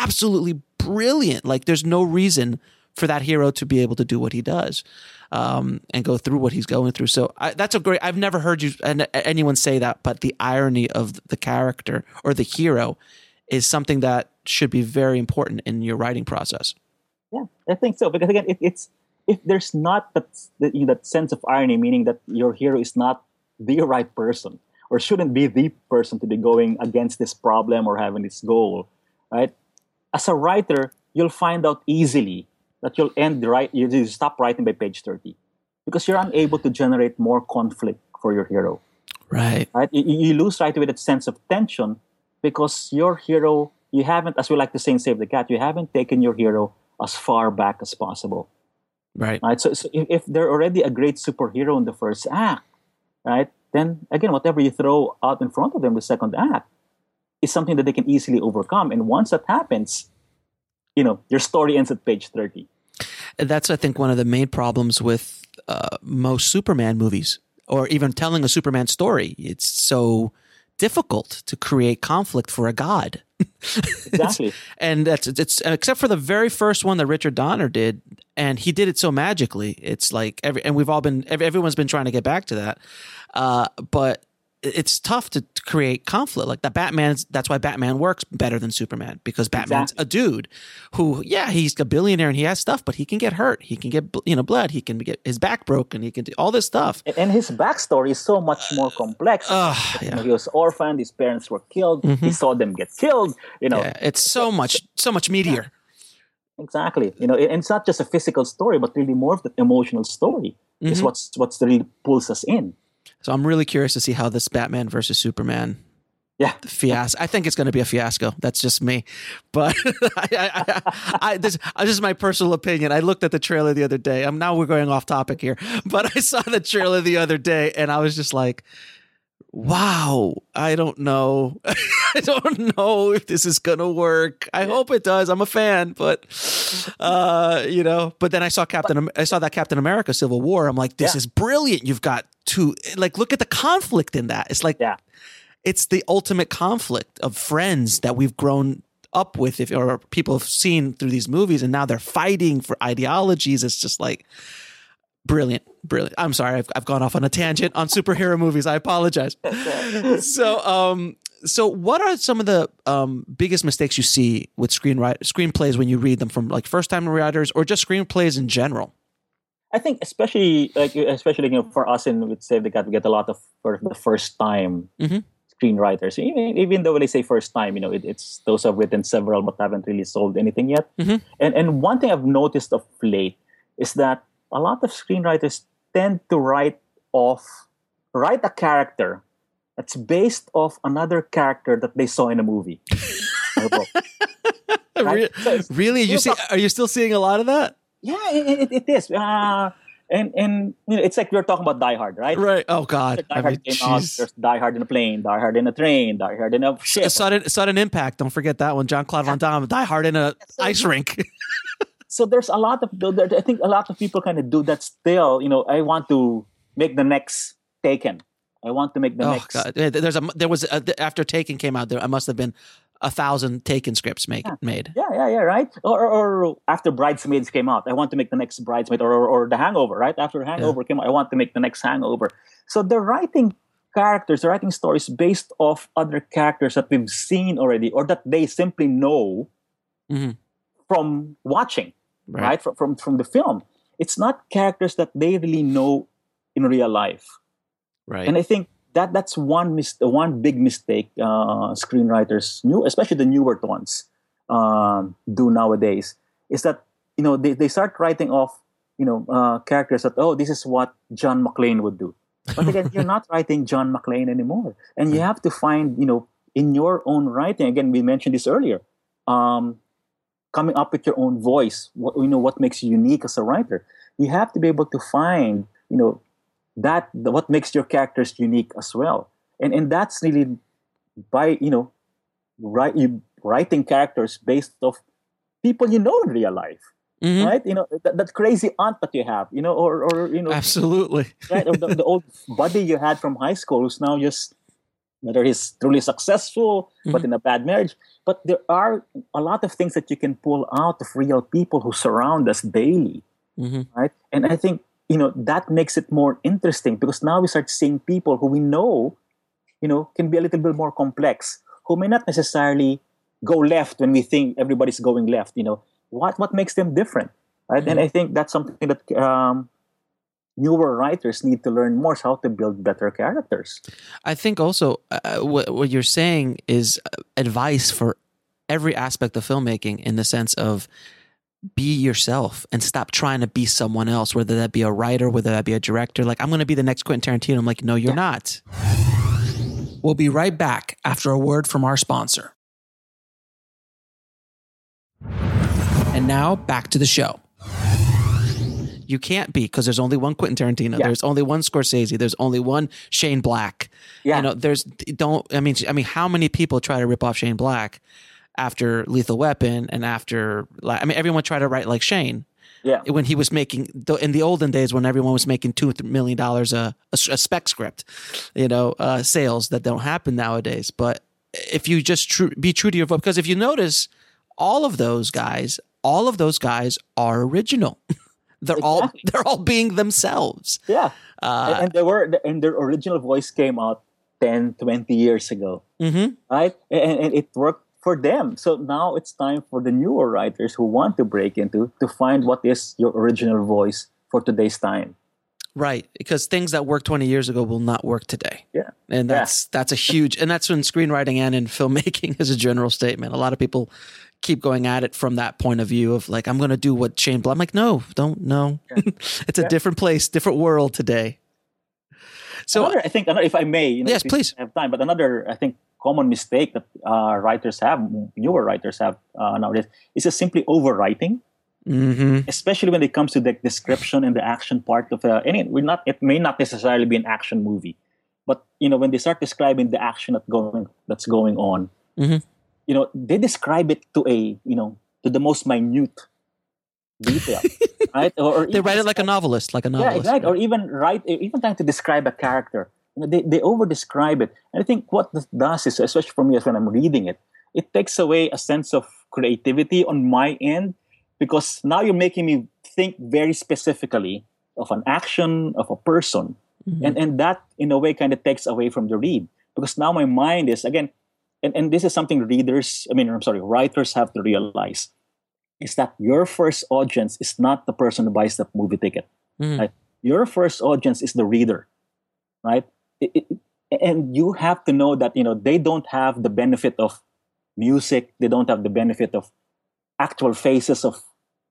absolutely brilliant. Like there's no reason for that hero to be able to do what he does, um, and go through what he's going through. So I, that's a great. I've never heard you and anyone say that, but the irony of the character or the hero is something that should be very important in your writing process. Yeah, I think so. Because again, it, it's if there's not that that, you know, that sense of irony, meaning that your hero is not the right person or shouldn't be the person to be going against this problem or having this goal, right? As a writer, you'll find out easily that you'll end the right, you you stop writing by page thirty because you're unable to generate more conflict for your hero. Right. Right. You, you lose right away that sense of tension because your hero, you haven't, as we like to say in Save the Cat, you haven't taken your hero as far back as possible. Right. Right. So, so if, if they're already a great superhero in the first act, right, then again, whatever you throw out in front of them in the second act is something that they can easily overcome. And once that happens, you know, your story ends at page thirty. That's, I think, one of the main problems with uh, most Superman movies, or even telling a Superman story. It's so difficult to create conflict for a god. Exactly. And that's it's except for the very first one that Richard Donner did, and he did it so magically. It's like every and we've all been everyone's been trying to get back to that, uh, but it's tough to create conflict. Like that Batman's, that's why Batman works better than Superman, because Batman's exactly. a dude who, yeah, he's a billionaire and he has stuff, but he can get hurt. He can get, you know, blood. He can get his back broken. He can do all this stuff. And his backstory is so much more complex. Uh, you yeah. know, he was orphaned. His parents were killed. Mm-hmm. He saw them get killed. You know, yeah, it's so much, so much meatier. Yeah. Exactly. You know, and it's not just a physical story, but really more of the emotional story mm-hmm. is what's what's really pulls us in. So I'm really curious to see how this Batman versus Superman yeah. fiasco. I think it's going to be a fiasco. That's just me. But I, I, I, I, this, this is my personal opinion. I looked at the trailer the other day. I'm now we're going off topic here, but I saw the trailer the other day and I was just like, wow, I don't know. I don't know if this is going to work. I hope it does. I'm a fan, but uh, you know, but then I saw Captain, I saw that Captain America Civil War. I'm like, this yeah. is brilliant. You've got two, like, look at the conflict in that. It's like, yeah. it's the ultimate conflict of friends that we've grown up with, if or people have seen through these movies, and now they're fighting for ideologies. It's just like, Brilliant, brilliant. I'm sorry, I've I've gone off on a tangent on superhero movies. I apologize. So, um, so what are some of the um biggest mistakes you see with screenwrite screenplays when you read them from like first time writers or just screenplays in general? I think especially like especially you know for us in with Save the Cat, we get a lot of for the first time mm-hmm. screenwriters. Even even though when they say first time, you know it, it's those who have written several but haven't really sold anything yet. Mm-hmm. And and one thing I've noticed of late is that a lot of screenwriters tend to write off, write a character that's based off another character that they saw in a movie. Right? so really? You see? Are you still seeing a lot of that? Yeah, it, it, it is. Uh, and and you know, it's like we we're talking about Die Hard, right? Right. Oh God. Die Hard I mean, came out. There's Die Hard in a plane, Die Hard in a train, Die Hard in a ship. Sudden, sudden Impact. Don't forget that one. Jean-Claude Van Damme. Die Hard in a so, ice rink. So there's a lot of, I think a lot of people kind of do that still. You know, I want to make the next Taken. I want to make the oh, next. God. There's a, there was, a, after Taken came out, there I must have been a thousand Taken scripts make, yeah. made. Yeah, yeah, yeah, right? Or, or, or after Bridesmaids came out, I want to make the next Bridesmaid. Or, or, or The Hangover, right? After Hangover yeah. came out, I want to make the next Hangover. So they're writing characters, they're writing stories based off other characters that we've seen already or that they simply know mm-hmm. from watching. Right, right? From, from from the film, it's not characters that they really know in real life, right? And I think that that's one mis- one big mistake uh, screenwriters, new especially the newer ones, um, do nowadays is that you know they, they start writing off you know uh, characters that oh this is what John McClane would do, but again you're not writing John McClane anymore, and you have to find you know in your own writing. Again, we mentioned this earlier. Um, coming up with your own voice, what, you know, what makes you unique as a writer. You have to be able to find, you know, that what makes your characters unique as well. And and that's really by, you know, write, you, writing characters based off people you know in real life, mm-hmm. right? You know, that, that crazy aunt that you have, you know, or, or you know. Absolutely. Right, or the, the old buddy you had from high school who's now just, whether he's truly successful, mm-hmm. but in a bad marriage. But there are a lot of things that you can pull out of real people who surround us daily, mm-hmm. right? And I think, you know, that makes it more interesting because now we start seeing people who we know, you know, can be a little bit more complex, who may not necessarily go left when we think everybody's going left. You know, what what makes them different, right? Mm-hmm. And I think that's something that um, newer writers need to learn more, how to build better characters. I think also uh, what, what you're saying is advice for every aspect of filmmaking in the sense of be yourself and stop trying to be someone else, whether that be a writer, whether that be a director. Like, I'm going to be the next Quentin Tarantino. I'm like, no, you're yeah. not. We'll be right back after a word from our sponsor. And now back to the show. You can't be, because there's only one Quentin Tarantino. Yeah. There's only one Scorsese. There's only one Shane Black. Yeah. You know, there's don't. I mean, I mean, how many people try to rip off Shane Black after Lethal Weapon and after? I mean, everyone tried to write like Shane. Yeah. When he was making in the olden days, when everyone was making two million dollars a, a a spec script, you know, uh, sales that don't happen nowadays. But if you just tr- be true to your voice, because if you notice, all of those guys, all of those guys are original. They're exactly. all they're all being themselves. Yeah, uh, and, and they were and their original voice came out ten, twenty years ago, mm-hmm. right? And, and it worked for them. So now it's time for the newer writers who want to break into to find what is your original voice for today's time. Right, because things that worked twenty years ago will not work today. Yeah, and that's yeah. that's a huge, and that's in screenwriting and in filmmaking as a general statement. A lot of people keep going at it from that point of view of like, I'm going to do what Shane Black. I'm like, no, don't, no. Yeah. It's a yeah. different place, different world today. So another, I think, if I may, you know, yes, please have time. But another, I think, common mistake that uh, writers have, newer writers have uh, nowadays, is just simply overwriting. Mm-hmm. Especially when it comes to the description and the action part of uh, any. We're not. It may not necessarily be an action movie, but you know, when they start describing the action that going that's going on. Mm-hmm. You know, they describe it to a, you know, to the most minute detail, right? Or, or they write it like a novelist, like a novelist. Yeah, exactly. Right? Or even write, even trying to describe a character. You know, they they over describe it, and I think what this does is, especially for me, as when I'm reading it, it takes away a sense of creativity on my end, because now you're making me think very specifically of an action, of a person, mm-hmm. and and that in a way kind of takes away from the read, because now my mind is again. And, and this is something readers, I mean, I'm sorry, writers have to realize, is that your first audience is not the person who buys the movie ticket. Mm. Right? Your first audience is the reader, right? It, it, and you have to know that, you know, they don't have the benefit of music. They don't have the benefit of actual faces of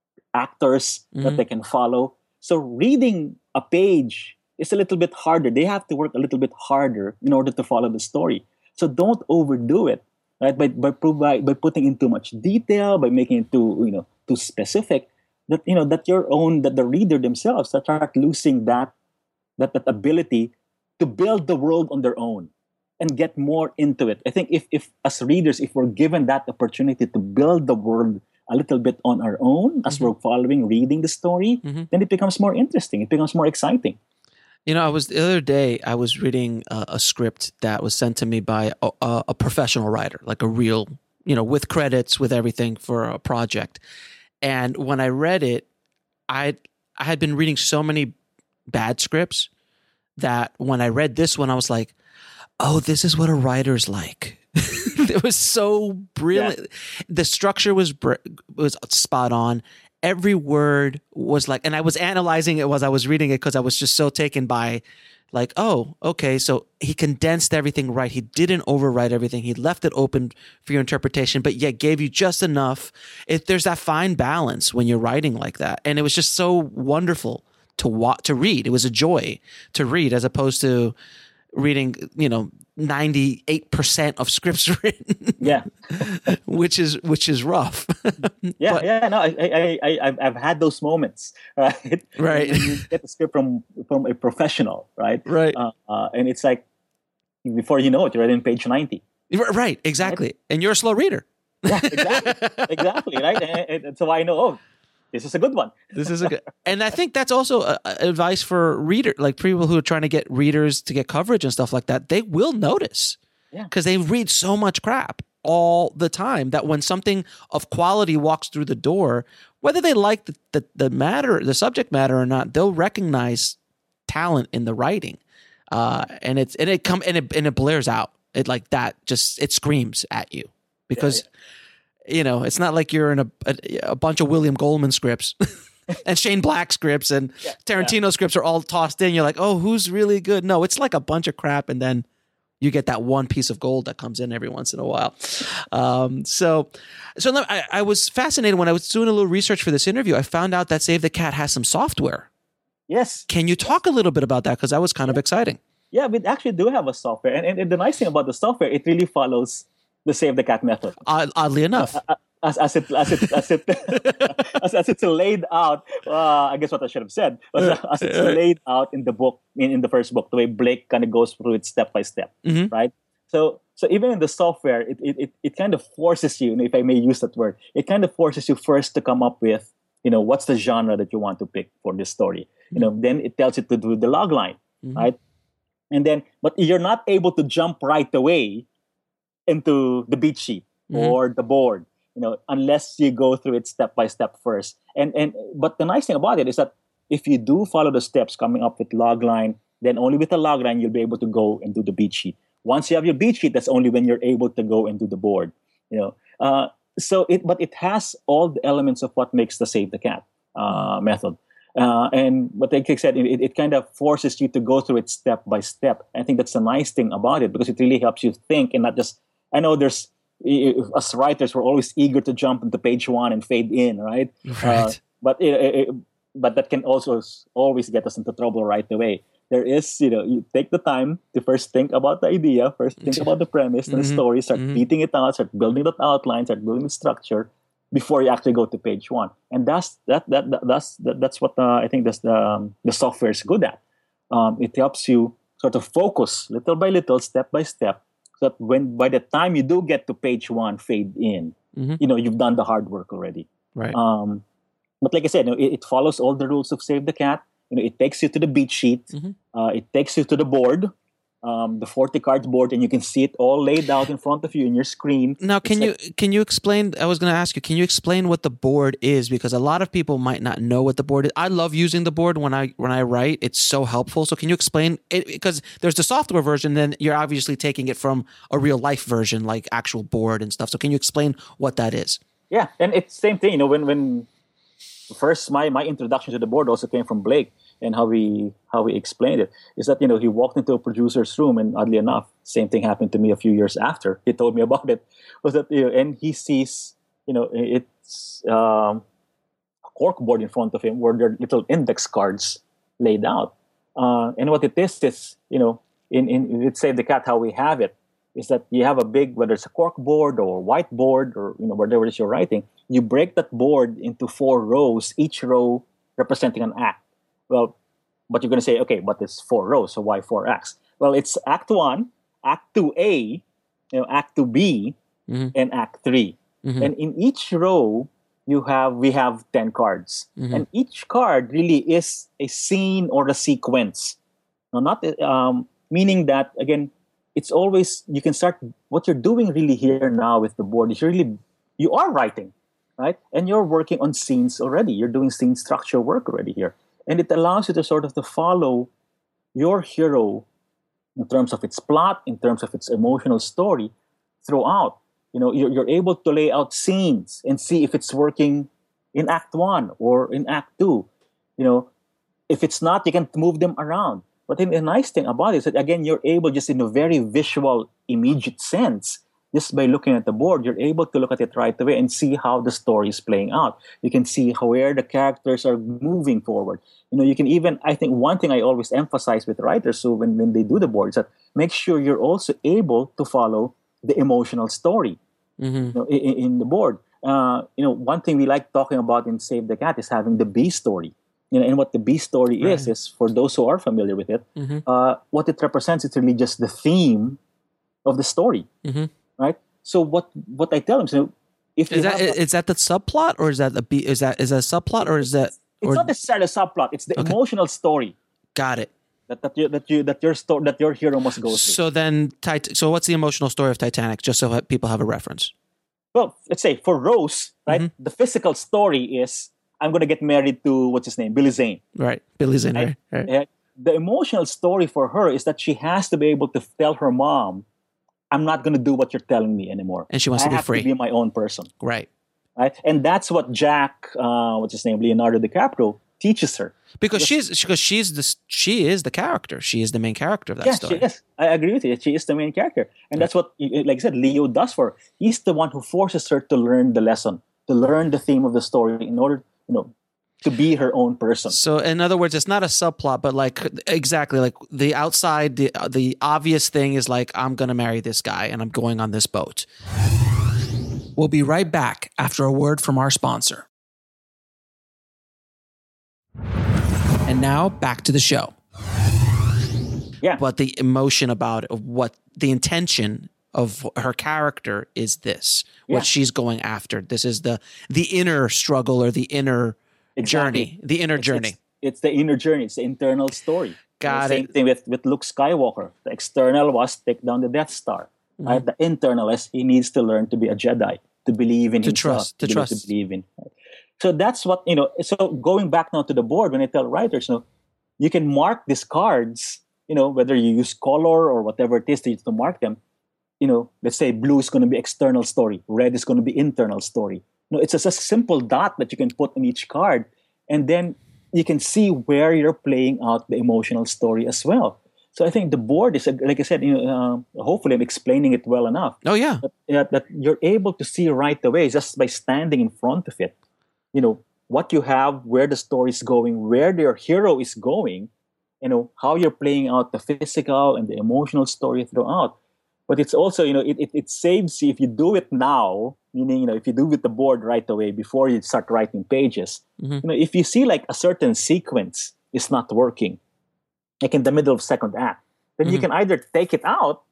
actors mm-hmm. that they can follow. So reading a page is a little bit harder. They have to work a little bit harder in order to follow the story. So don't overdo it, right? By by provide by putting in too much detail, by making it too you know too specific, that you know that your own that the reader themselves start losing that that that ability to build the world on their own and get more into it. I think if if as readers, if we're given that opportunity to build the world a little bit on our own as mm-hmm. we're following, reading the story, mm-hmm. then it becomes more interesting. It becomes more exciting. You know, I was the other day, I was reading a, a script that was sent to me by a, a, a professional writer, like a real, you know, with credits, with everything for a project. And when I read it, I I had been reading so many bad scripts that when I read this one, I was like, oh, this is what a writer's like. It was so brilliant. Yeah. The structure was was spot on. Every word was like, and I was analyzing it as I was reading it because I was just so taken by like, oh, okay, so he condensed everything right. He didn't overwrite everything. He left it open for your interpretation, but yet gave you just enough. If there's that fine balance when you're writing like that. And it was just so wonderful to wa- to read. It was a joy to read as opposed to reading, you know, ninety-eight percent of scripts written. Yeah. which is which is rough. yeah, but, yeah, no, I I I I've, I've had those moments, right? Right. When you get the script from from a professional, right? Right. Uh, uh, and it's like before you know it, you're right in page ninety. Right, exactly. Right? And you're a slow reader. Yeah, exactly. exactly, right? And, and so I know, oh, this is a good one. This is a good, and I think that's also a, a advice for reader, like people who are trying to get readers to get coverage and stuff like that. They will notice Yeah. Because they read so much crap all the time that when something of quality walks through the door, whether they like the, the, the matter, the subject matter or not, they'll recognize talent in the writing. Uh, and it's and it come and it and it blares out. It like that just it screams at you because yeah, yeah. you know, it's not like you're in a a, a bunch of William Goldman scripts and Shane Black scripts and yeah, Tarantino yeah. scripts are all tossed in. You're like, oh, who's really good? No, it's like a bunch of crap, and then you get that one piece of gold that comes in every once in a while. Um, so, so I, I was fascinated when I was doing a little research for this interview. I found out that Save the Cat has some software. Yes. Can you talk a little bit about that? Because that was kind yeah. of exciting. Yeah, we actually do have a software. And, and, and the nice thing about the software, it really follows the Save the Cat method. Uh, oddly enough. Uh, as, as, it, as, it, as, it, as, as it's laid out, uh, I guess what I should have said, was as it's laid out in the book, in, in the first book, the way Blake kind of goes through it step by step, mm-hmm. right? So so even in the software, it, it, it, it kind of forces you, if I may use that word, it kind of forces you first to come up with, you know, what's the genre that you want to pick for this story. You know, then it tells you to do the log line, mm-hmm. right? And then, but you're not able to jump right away into the beat sheet mm-hmm. or the board, you know, unless you go through it step by step first. And and but the nice thing about it is that if you do follow the steps coming up with log line, then only with the log line you'll be able to go and do the beat sheet. Once you have your beat sheet, that's only when you're able to go and do the board. You know, uh, so it but it has all the elements of what makes the Save the Cat uh, method. Uh, and but like I said, it, it kind of forces you to go through it step by step. I think that's the nice thing about it because it really helps you think and not just. I know there's us writers we're always eager to jump into page one and fade in, right? Right. Uh, but it, it, but that can also always get us into trouble right away. There is, you know, you take the time to first think about the idea, first think about the premise and mm-hmm. the story, start mm-hmm. beating it out, start building that outline, start building the structure before you actually go to page one. And that's that that, that that's that, that's what uh, I think that's the um, the software is good at. Um, it helps you sort of focus little by little, step by step, so that when by the time you do get to page one, fade in, mm-hmm. you know, you've done the hard work already. Right. Um, but like I said, you know, it, it follows all the rules of Save the Cat. You know, it takes you to the beat sheet. Mm-hmm. Uh, it takes you to the board, um, the forty cards board, and you can see it all laid out in front of you in your screen. Now, can it's you like, can you explain? I was going to ask you. Can you explain what the board is? Because a lot of people might not know what the board is. I love using the board when I when I write. It's so helpful. So, can you explain it? Because there's the software version, then you're obviously taking it from a real life version, like actual board and stuff. So, can you explain what that is? Yeah, and it's same thing. You know, when when first my my introduction to the board also came from Blake. And how we how we explained it is that, you know, he walked into a producer's room, and oddly enough, same thing happened to me a few years after he told me about it. Was that, you know, and he sees, you know, it's um, a cork board in front of him where there are little index cards laid out, uh, and what it is is, you know, in in let's Save the Cat, how we have it is that you have a big, whether it's a cork board or whiteboard or, you know, whatever it is you're writing, you break that board into four rows, each row representing an act. Well, but you're going to say, okay, but it's four rows, so why four acts? Well, it's Act One, Act Two A, you know, Act Two B, mm-hmm. and Act Three. Mm-hmm. And in each row, you have we have ten cards, mm-hmm. and each card really is a scene or a sequence. Now, not um, meaning that again, it's always you can start what you're doing really here now with the board is really you are writing, right, and you're working on scenes already. You're doing scene structure work already here. And it allows you to sort of to follow your hero in terms of its plot, in terms of its emotional story throughout. You know, you're, you're able to lay out scenes and see if it's working in Act One or in Act Two. You know, if it's not, you can move them around. But then the nice thing about it is that, again, you're able just in a very visual, immediate sense, just by looking at the board, you're able to look at it right away and see how the story is playing out. You can see how, where the characters are moving forward. You know, you can even, I think one thing I always emphasize with writers, so when, when they do the board, is that make sure you're also able to follow the emotional story mm-hmm. you know, in, in the board. Uh, you know, one thing we like talking about in Save the Cat is having the B story. You know, and what the B story right. is, is for those who are familiar with it, mm-hmm. uh, what it represents is really just the theme of the story. Mm-hmm. Right. So what what I tell them, so if is you that have, is that the subplot or is that the B? Is that is that a subplot or is that? It's or, not necessarily a subplot. It's the okay. emotional story. Got it. that that you that you that your sto- that your hero must go through. So then, Tit- so what's the emotional story of Titanic? Just so that people have a reference. Well, let's say for Rose, right? Mm-hmm. The physical story is I'm going to get married to what's his name, Billy Zane. Right, Billy Zane. Right. right. Yeah. The emotional story for her is that she has to be able to tell her mom, "I'm not going to do what you're telling me anymore." And she wants I to be have free. to be my own person. Right. Right. And that's what Jack, uh, what's his name, Leonardo DiCaprio, teaches her. Because she's because she's the she is the character. She is the main character of that yeah, story. She is. I agree with you. She is the main character, and that's what, like I said, Leo does for her. He's the one who forces her to learn the lesson, to learn the theme of the story, in order, you know, to be her own person. So, in other words, it's not a subplot, but like exactly like the outside, the the obvious thing is like, I'm going to marry this guy and I'm going on this boat. We'll be right back after a word from our sponsor. And now back to the show. Yeah. But the emotion about it, of what the intention of her character is this, what Yeah. she's going after. This is the the inner struggle or the inner Exactly. journey, the inner It's, journey. It's, it's the inner journey. It's the internal story. Got the Same it. thing with, with Luke Skywalker. The external was take down the Death Star. Mm-hmm. Right? The internal is he needs to learn to be a Jedi, to believe in To himself, trust, to be able trust. to believe in. Right? So that's what, you know. So going back now to the board, when I tell writers, you know, you can mark these cards, you know, whether you use color or whatever it is to, to mark them. You know, let's say blue is going to be external story, red is going to be internal story. No, it's just a simple dot that you can put in each card, and then you can see where you're playing out the emotional story as well. So I think the board is, like I said, you know, uh, hopefully I'm explaining it well enough. Oh yeah. That, yeah, that you're able to see right away just by standing in front of it. You know, what you have, where the story is going, where your hero is going, you know, how you're playing out the physical and the emotional story throughout. But it's also, you know, it, it, it saves you if you do it now, meaning, you know, if you do with the board right away before you start writing pages. Mm-hmm. You know, if you see like a certain sequence is not working, like in the middle of second act, then Mm-hmm. you can either take it out,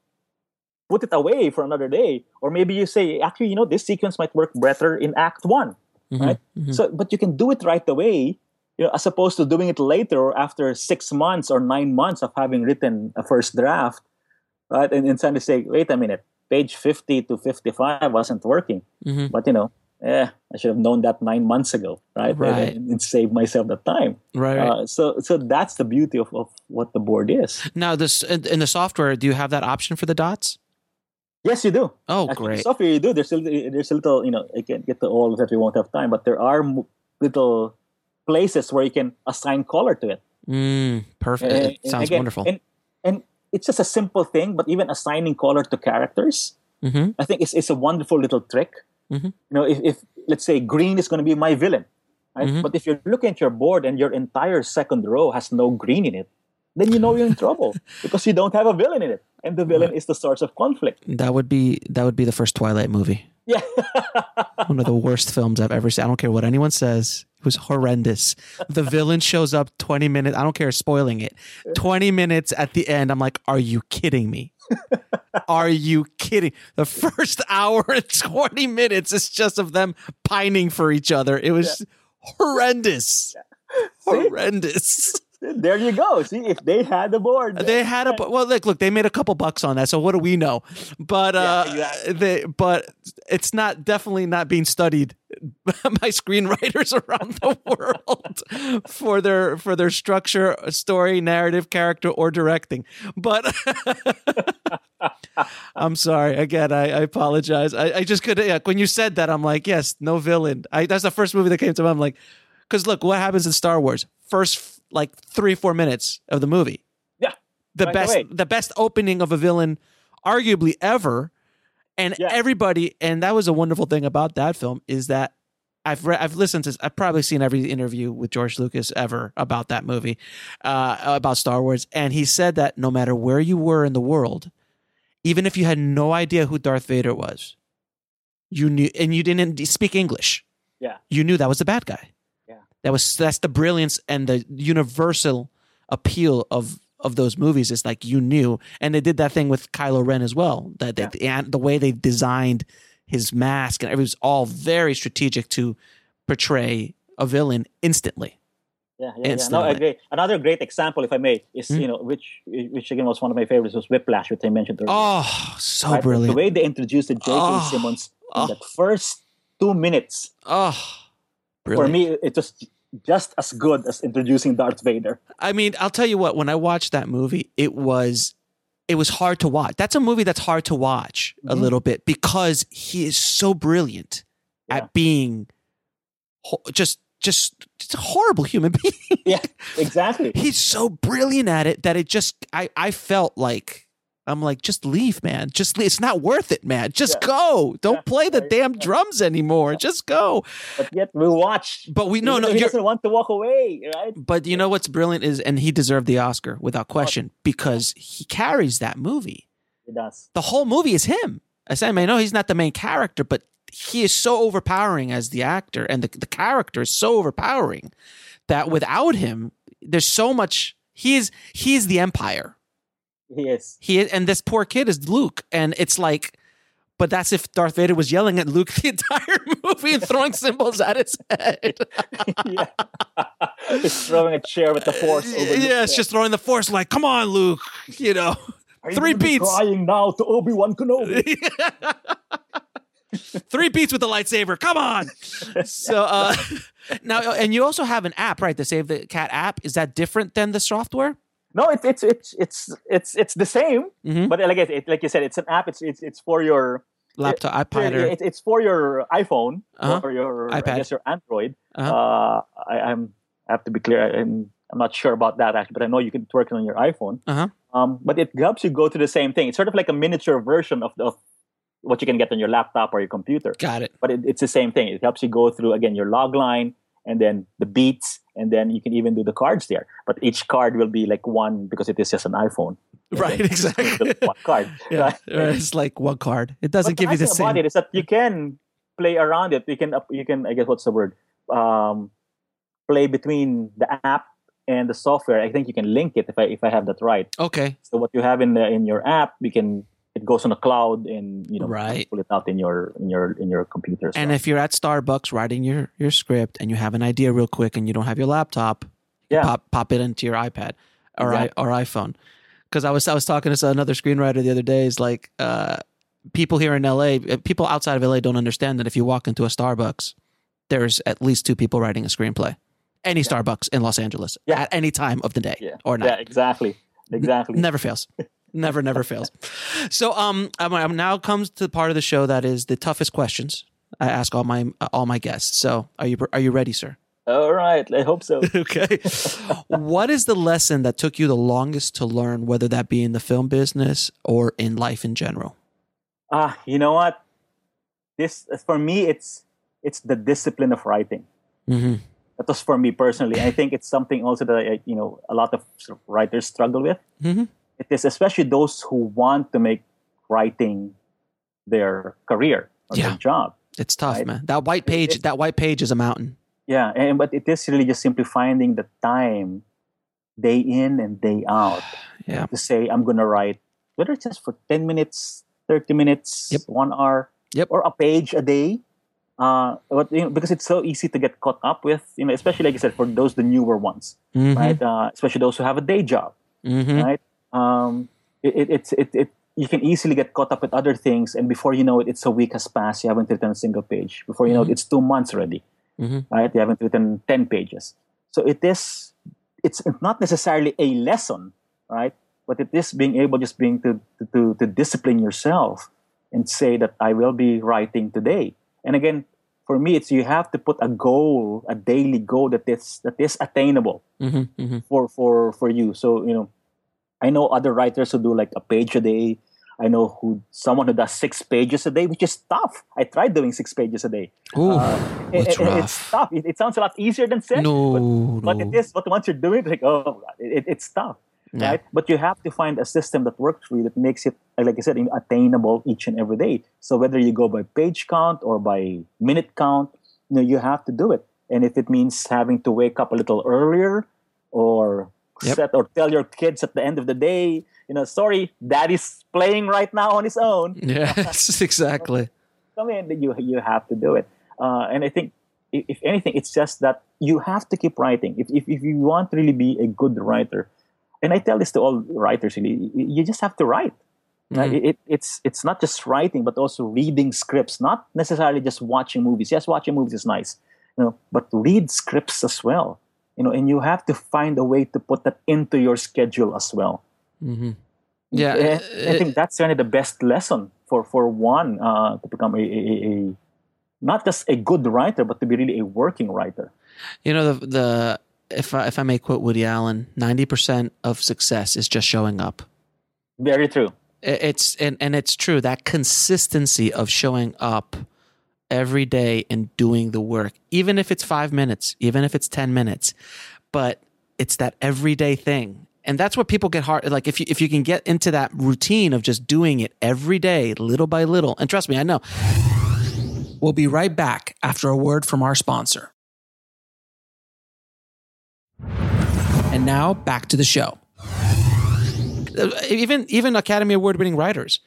put it away for another day, or maybe you say, actually, you know, this sequence might work better in act one, Mm-hmm. right? Mm-hmm. So, but you can do it right away, you know, as opposed to doing it later or after six months or nine months of having written a first draft, right? And, and trying to say, wait a minute, page fifty to fifty-five wasn't working, Mm-hmm. but you know, eh, I should have known that nine months ago, right? Right. And, and save myself the time. Right. right. Uh, so, so that's the beauty of, of what the board is. Now, this in in the software, do you have that option for the dots? Yes, you do. Oh, Actually, great. the software you do. There's a, there's a little, you know, I can't get to all of that. We won't have time, but there are mo- little places where you can assign color to it. Mm, perfect. And- It and sounds again, wonderful. And and it's just a simple thing, but even assigning color to characters, Mm-hmm. I think it's it's a wonderful little trick. Mhm. You know, if, if let's say green is going to be my villain, right? Mhm. But if you're looking at your board and your entire second row has no green in it, then you know you're in trouble because you don't have a villain in it, and the villain is the source of conflict. That would be that would be the first Twilight movie. Yeah. One of the worst films I've ever seen. I don't care what anyone says. It was horrendous. The villain shows up twenty minutes. I don't care spoiling it. twenty minutes at the end. I'm like, are you kidding me? Are you kidding? The first hour and twenty minutes is just of them pining for each other. It was horrendous. Horrendous. There you go. See, if they had the board, They had a well. Look, look. They made a couple bucks on that. So what do we know? But uh, Yeah, exactly. they, but it's not definitely not being studied by screenwriters around the world for their for their structure, story, narrative, character, or directing. But I'm sorry. Again, I, I apologize. I, I just couldn't. Yeah, when you said that, I'm like, yes, no villain. I, that's the first movie that came to mind. I'm like, because look, what happens in Star Wars? First, like three, four minutes of the movie. Yeah. The Right best, away. the best opening of a villain, arguably ever, and Yeah. everybody. And that was a wonderful thing about that film is that I've read, I've listened to, I've probably seen every interview with George Lucas ever about that movie, uh, about Star Wars, and he said that no matter where you were in the world, even if you had no idea who Darth Vader was, you knew, and you didn't speak English, Yeah. you knew that was the bad guy. Yeah. That was that's the brilliance and the universal appeal of of those movies. Is like you knew, and they did that thing with Kylo Ren as well. That they, and the way they designed his mask and it was all very strategic to portray a villain instantly. Yeah, yeah, yeah. No, instantly. I agree. Another great example, if I may, is Hmm? you know which which again was one of my favorites was Whiplash, which I mentioned earlier. Oh, so Right? The brilliant. way they introduced the J K. Oh, Simmons in oh. that first two minutes, Oh, for brilliant. me, it was just as good as introducing Darth Vader. I mean, I'll tell you what, when I watched that movie, it was it was hard to watch. That's a movie that's hard to watch a Mhm. little bit because he is so brilliant Yeah. at being ho- just just just a horrible human being. Yeah, exactly. He's so brilliant at it that it just I I felt like I'm like, just leave, man. Just leave. It's not worth it, man. Just Yeah. go. Don't Yeah. play the Right. damn drums anymore. Just go. But yet we watched. But we no Even no though he you're, doesn't want to walk away, right? but you know what's brilliant is, and he deserved the Oscar without question because he carries that movie. He does. The whole movie is him. I say, I know he's not the main character, but he is so overpowering as the actor, and the, the character is so overpowering that without him, there's so much. He is he is the Empire. He is. He and this poor kid is Luke, and it's like, but that's if Darth Vader was yelling at Luke the entire movie and throwing symbols at his head. Yeah. He's throwing a chair with the force. Over Luke's Yeah, it's head. just throwing the force. Like, come on, Luke. You know, Are you three gonna be beats. Crying now to Obi-Wan Kenobi. Three beats with the lightsaber. Come on. So uh, now, and you also have an app, right? The Save the Cat app. Is that different than the software? No, it's it's it's it's it's it's the same. Mhm. But like I said, it, like you said, it's an app. It's it's it's for your Laptop, iPad, or It's, it's for your iPhone Uh-huh. or your iPad. I guess your Android. Uh-huh. Uh, I, I'm I have to be clear. I'm I'm not sure about that actually, but I know you can work it on your iPhone. uh-huh. Um, but it helps you go to the same thing. It's sort of like a miniature version of, the, of what you can get on your laptop or your computer. Got it. But it, it's the same thing. It helps you go through again your log line and then the beats, and then you can even do the cards there. But each card will be like one because it is just an iPhone. Right, It's just exactly. one card. Yeah, right? it's like one card. It doesn't But give you the nice thing about same. it is that you can play around it. You can, up- you can. I guess what's the word? Um, play between the app and the software. I think you can link it if I if I have that right. Okay, So what you have in the in your app, we can it goes on a cloud and you know Right. pull it out in your in your in your computer. as and well. if you're at Starbucks writing your your script and you have an idea real quick and you don't have your laptop, yeah, pop pop it into your iPad or i Exactly. or iPhone. Because I was I was talking to another screenwriter the other day. Is like uh, people here in L A, uh, people outside of L A don't understand that if you walk into a Starbucks, there's at least two people writing a screenplay. Any Starbucks in Los Angeles Yeah. at any time of the day yeah, or night. yeah, exactly, exactly. Never fails. Never, never fails. So, um, I'm, I'm now comes to the part of the show that is the toughest questions I ask all my all my guests. So, are you are you ready, sir? All right, I hope so. Okay. What is the lesson that took you the longest to learn, whether that be in the film business or in life in general? Ah, you know what? This for me, it's it's the discipline of writing. Mm-hmm. That was for me personally. I think it's something also that I, you know a lot of sort of writers struggle with. Mm-hmm. It is especially those who want to make writing their career or Yeah. their job. It's tough, Right. man. That white page, It- that white page is a mountain. Yeah, and but it is really just simply finding the time, day in and day out, Yeah. to say I'm going to write, whether it's just for ten minutes, thirty minutes, Yep. one hour, Yep. or a page a day. Uh, but, you know, because it's so easy to get caught up with, you know, especially like I said, for those the newer ones, Mm-hmm. right? Uh, especially those who have a day job, Mm-hmm. right? Um, it, it, it's it, it you can easily get caught up with other things, and before you know it, it's a week has passed. You haven't written a single page. Before you know Mhm. it, it's two months already, Mhm. right? You haven't written ten pages. So it is. It's not necessarily a lesson, right? But it is being able, just being to to to, to discipline yourself and say that I will be writing today. And again, for me, it's you have to put a goal, a daily goal that is that is attainable Mm-hmm. Mm-hmm. for for for you. So you know, I know other writers who do like a page a day. I know who someone who does six pages a day, which is tough. I tried doing six pages a day. Ooh, It- it's it- rough. it's tough. It, it sounds a lot easier than six, No, but, but no. it is. But once you're doing it, like oh, it, it's tough, Yeah. right? But you have to find a system that works for you that makes it, like I said, attainable each and every day. So whether you go by page count or by minute count, you know, you have to do it. And if it means having to wake up a little earlier, or Yep. set or tell your kids at the end of the day, you know, sorry, daddy's playing right now on his own. Yes, exactly. I mean, you you have to do it. Uh, and I think if, if anything, it's just that you have to keep writing. If, if if you want to really be a good writer, and I tell this to all writers, really, you just have to write. Mm-hmm. Right? It, it, it's it's not just writing, but also reading scripts. Not necessarily just watching movies. Yes, watching movies is nice, you know, but read scripts as well. You know, and you have to find a way to put that into your schedule as well. Mm-hmm. Yeah, I, I think that's kind of the best lesson for for one uh, to become a, a, a not just a good writer, but to be really a working writer. You know, the the if I, if I may quote Woody Allen, ninety percent of success is just showing up. Very true. It's and, and it's true, that consistency of showing up every day and doing the work, even if it's five minutes, even if it's ten minutes, but it's that everyday thing. And that's what people get hard. Like if you, if you can get into that routine of just doing it every day, little by little, and trust me, I know. We'll be right back after a word from our sponsor. And now back to the show. Even, even Academy Award winning writers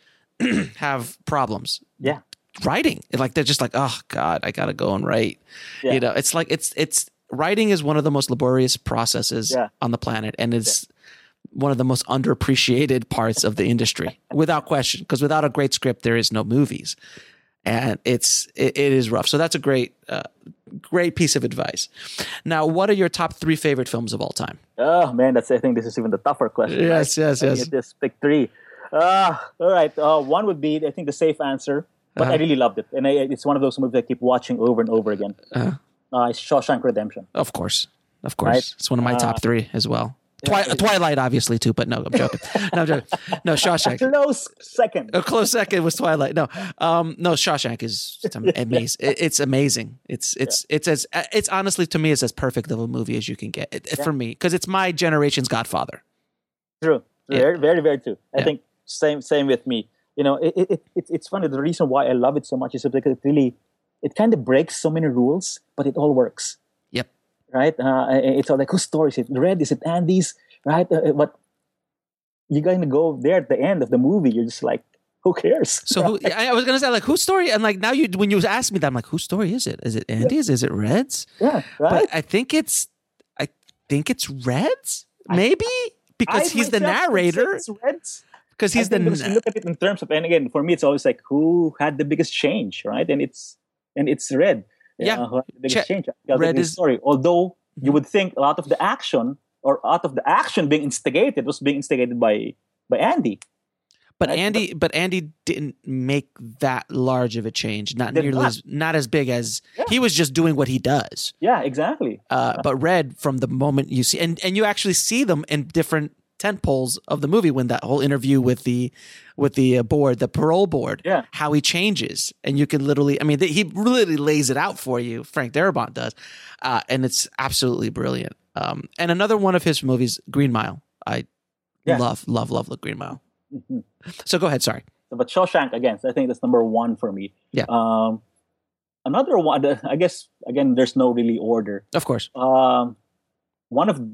have problems. Yeah. Writing. Like they're just like, oh God, I got to go and write. Yeah. You know, it's like, it's, it's, writing is one of the most laborious processes yeah. on the planet, and it's yeah. one of the most underappreciated parts of the industry, without question. Because without a great script, there is no movies, and it's it, it is rough. So that's a great, uh, great piece of advice. Now, what are your top three favorite films of all time? Oh man, that's I think this is even the tougher question. Yes, right? yes, I yes. Just pick three. Uh, all right, uh, one would be I think the safe answer, but uh-huh. I really loved it, and I, it's one of those movies I keep watching over and over again. Uh-huh. Uh, it's Shawshank Redemption. Of course. Of course. Right? It's one of my top three as well. Twi- yeah, Twilight, obviously, too, but no, I'm joking. No, I'm joking. No, Shawshank. A close second. A close second was Twilight. No, um, no, Shawshank is amazing. It's amazing. It's it's yeah. it's as it's honestly to me it's as perfect of a movie as you can get it, yeah. for me, because it's my generation's Godfather. True. Yeah. Very, very, very true. I yeah. think same same with me. You know, it, it, it it's funny. The reason why I love it so much is because it really it kind of breaks so many rules, but it all works. Yep. Right? Uh, it's all like, whose story is it? Red? Is it Andy's? Right? Uh, but you're going to go there at the end of the movie. You're just like, who cares? So who, I was going to say, like, whose story? And like, now you, when you asked me that, I'm like, whose story is it? Is it Andy's? Yeah. Is it Red's? Yeah. Right. But I think it's, I think it's Red's, maybe? Because I he's the narrator. It's Red's. Because he's I the... Because you look at it in terms of, and again, for me, it's always like, who had the biggest change, right? And it's, and it's Red. Yeah. Uh, the biggest Che- change. Red is story. Although you would think a lot of the action or out of the action being instigated was being instigated by by Andy. But right? Andy, but, but Andy didn't make that large of a change. Not nearly not. as not as big as yeah. he was just doing what he does. Yeah, exactly. Uh, but Red, from the moment you see, and and you actually see them in different tent poles of the movie when that whole interview with the with the uh, board, the parole board, yeah. how he changes, and you can literally, I mean, th- he really lays it out for you. Frank Darabont does, uh, and it's absolutely brilliant. Um, and another one of his movies, Green Mile. I yeah. love, love, love the Green Mile. Mm-hmm. So go ahead. Sorry, but Shawshank again. I think that's number one for me. Yeah. Um, another one. I guess again, there's no really order. Of course. Um, one of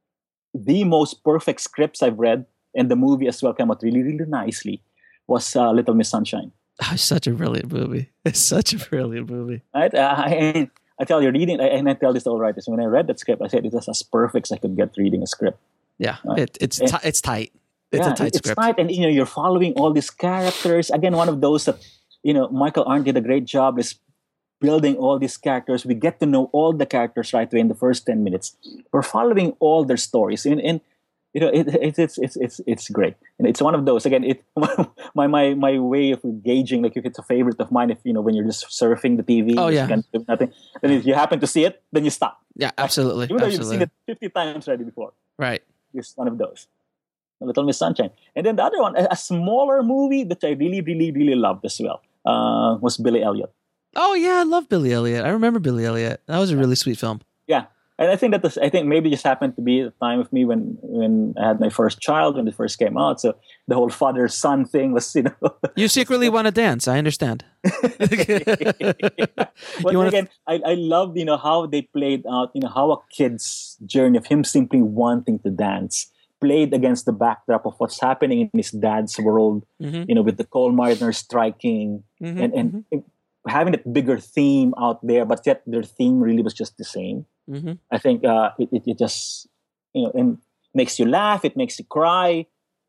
the most perfect scripts I've read, and the movie as well came out really, really nicely, was uh, Little Miss Sunshine. Oh, it's such a brilliant movie. It's such a brilliant movie. Right? Uh, I, I tell you, reading, and I tell this to all writers, when I read that script, I said it was as perfect as I could get reading a script. Yeah, right? it, it's and, t- it's tight. It's yeah, a tight it's script. tight, and you know you're following all these characters. Again, one of those that you know Michael Arndt did a great job is building all these characters. We get to know all the characters right away in the first ten minutes. We're following all their stories, and, and you know it, it, it's it's it's it's great. And it's one of those again. It my my my way of gauging, like if it's a favorite of mine, if you know when you're just surfing the T V, oh yeah, you do nothing. Then if you happen to see it, then you stop. Yeah, absolutely. Even though absolutely. you've seen it fifty times already before. Right. It's one of those. Little Miss Sunshine. And then the other one, a, a smaller movie that I really, really, really loved as well, uh, was Billy Elliot. Oh yeah, I love Billy Elliot. I remember Billy Elliot. That was a really sweet film. Yeah, and I think that this, I think maybe just happened to be the time of me when when I had my first child when it first came out. So the whole father son thing was, you know. You secretly want to dance. I understand. But again, I I loved you know how they played out you know how a kid's journey of him simply wanting to dance played against the backdrop of what's happening in his dad's world, mm-hmm. you know, with the coal miners striking, mm-hmm, and and mm-hmm. having that bigger theme out there, but yet their theme really was just the same. Mm-hmm. I think uh, it, it it just you know and makes you laugh, it makes you cry.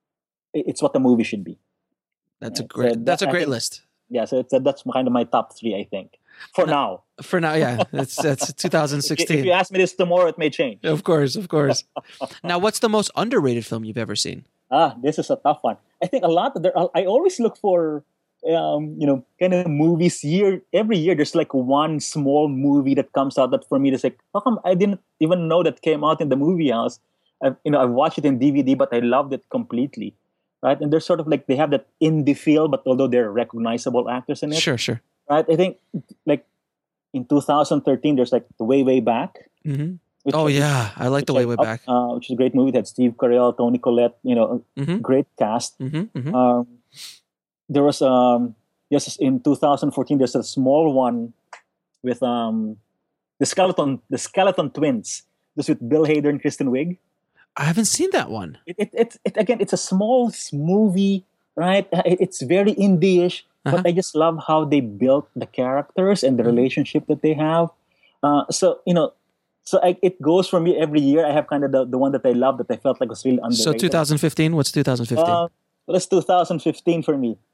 It, it's what the movie should be. That's Yeah, a great. so that's a that- I great think- list. Yeah, so it's, uh, that's kind of my top three, I think, for now. For now, yeah, that's that's If you- If you twenty sixteen. ask me this tomorrow, it may change. Of course, of course. Now, what's the most underrated film you've ever seen? Ah, this is a tough one. I think a lot. There, I always look for, um, you know, kind of movies. Year every year, there's like one small movie that comes out that for me is like, how come I didn't even know that came out in the movie house? I've, you know, I've watched it in D V D, but I loved it completely, right? And they're sort of like they have that indie feel, but although they're recognizable actors in it, Sure, sure. right? I think like in two thousand thirteen, there's like The Way Way Back. Mm-hmm. which- Oh yeah, I like the way way which I- back. uh, which is a great movie. That Steve Carell, Toni Collette, you know, Mm-hmm. great cast. Mm-hmm. Mm-hmm. Um, there was um, yes, in two thousand fourteen. There's a small one with um, the skeleton, the skeleton twins. This with Bill Hader and Kristen Wiig. I haven't seen that one. It, it, it, it again, it's a small s- movie, right? It, it's very indie-ish, Uh-huh. but I just love how they built the characters and the Mhm. relationship that they have. Uh, so you know, so I, it goes for me every year. I have kind of the, the one that I love that I felt like was really underrated. So twenty fifteen. What's twenty fifteen? Uh, well, it's two thousand fifteen for me.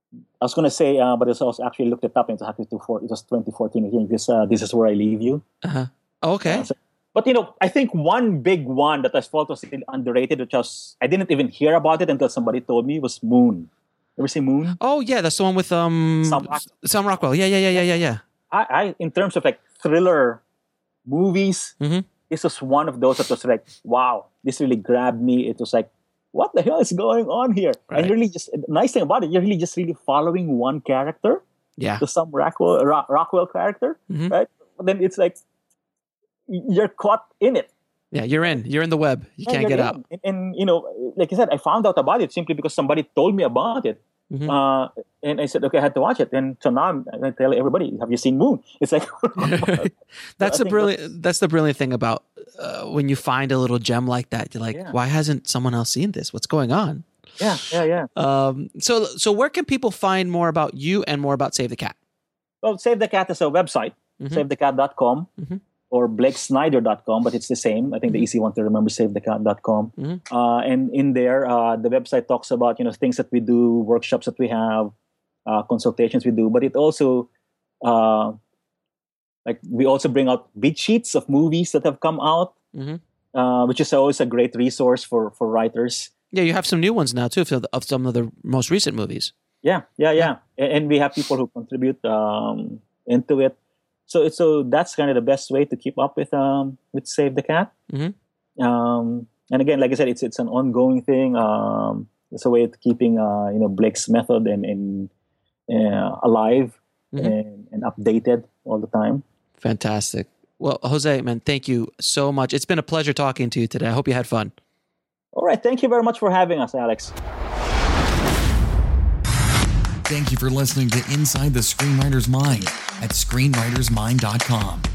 I was going to say, uh, but it's also actually looked it up and it was actually two four, it was twenty fourteen again. This, uh, this is where I leave you. Uh-huh. Okay. Uh, so- but you know, I think one big one that I felt was really underrated, which was I didn't even hear about it until somebody told me, was Moon. Ever see Moon? Oh yeah, that's the one with um Sam Rock- Sam Rockwell. Yeah, yeah, yeah, yeah, yeah, yeah. I, I, in terms of like thriller movies, Mhm. this was one of those that was like, wow, this really grabbed me. It was like, what the hell is going on here? Right. And really, just the nice thing about it, you're really just really following one character. Yeah. The Sam Rockwell, Rock, Rockwell character, Mhm. right? But then it's like you're caught in it. Yeah, you're in. You're in the web. You Yeah, can't you're get in. out. And, and you know, like I said, I found out about it simply because somebody told me about it. Mhm. Uh, and I said, okay, I had to watch it. And so now I'm, I tell everybody, have you seen Moon? It's like, That's I the think brilliant. That's the brilliant thing about uh, when you find a little gem like that. You're like, Yeah. why hasn't someone else seen this? What's going on? yeah, yeah, yeah. Um, so, so where can people find more about you and more about Save the Cat? Well, Save the Cat is a website, Mhm. save the cat dot com Mhm. or blake snyder dot com, but it's the same. I think the easy one to remember, save the cat dot com. Mhm. Uh, and in there, uh, the website talks about, you know, things that we do, workshops that we have, uh, consultations we do, but it also, uh, like we also bring out beat sheets of movies that have come out, Mhm. uh, which is always a great resource for, for writers. Yeah, you have some new ones now too of of some of the most recent movies. Yeah, yeah, yeah. And, and we have people who contribute um, into it. So it's so that's kind of the best way to keep up with um, with Save the Cat. Mhm. Um, and again, like I said, it's it's an ongoing thing. Um, it's a way of keeping uh, you know Blake's method and, and uh, alive Mhm. and, and updated all the time. Fantastic. Well, Jose, man, thank you so much. It's been a pleasure talking to you today. I hope you had fun. All right, thank you very much for having us, Alex. Thank you for listening to Inside the Screenwriter's Mind at screenwriters mind dot com.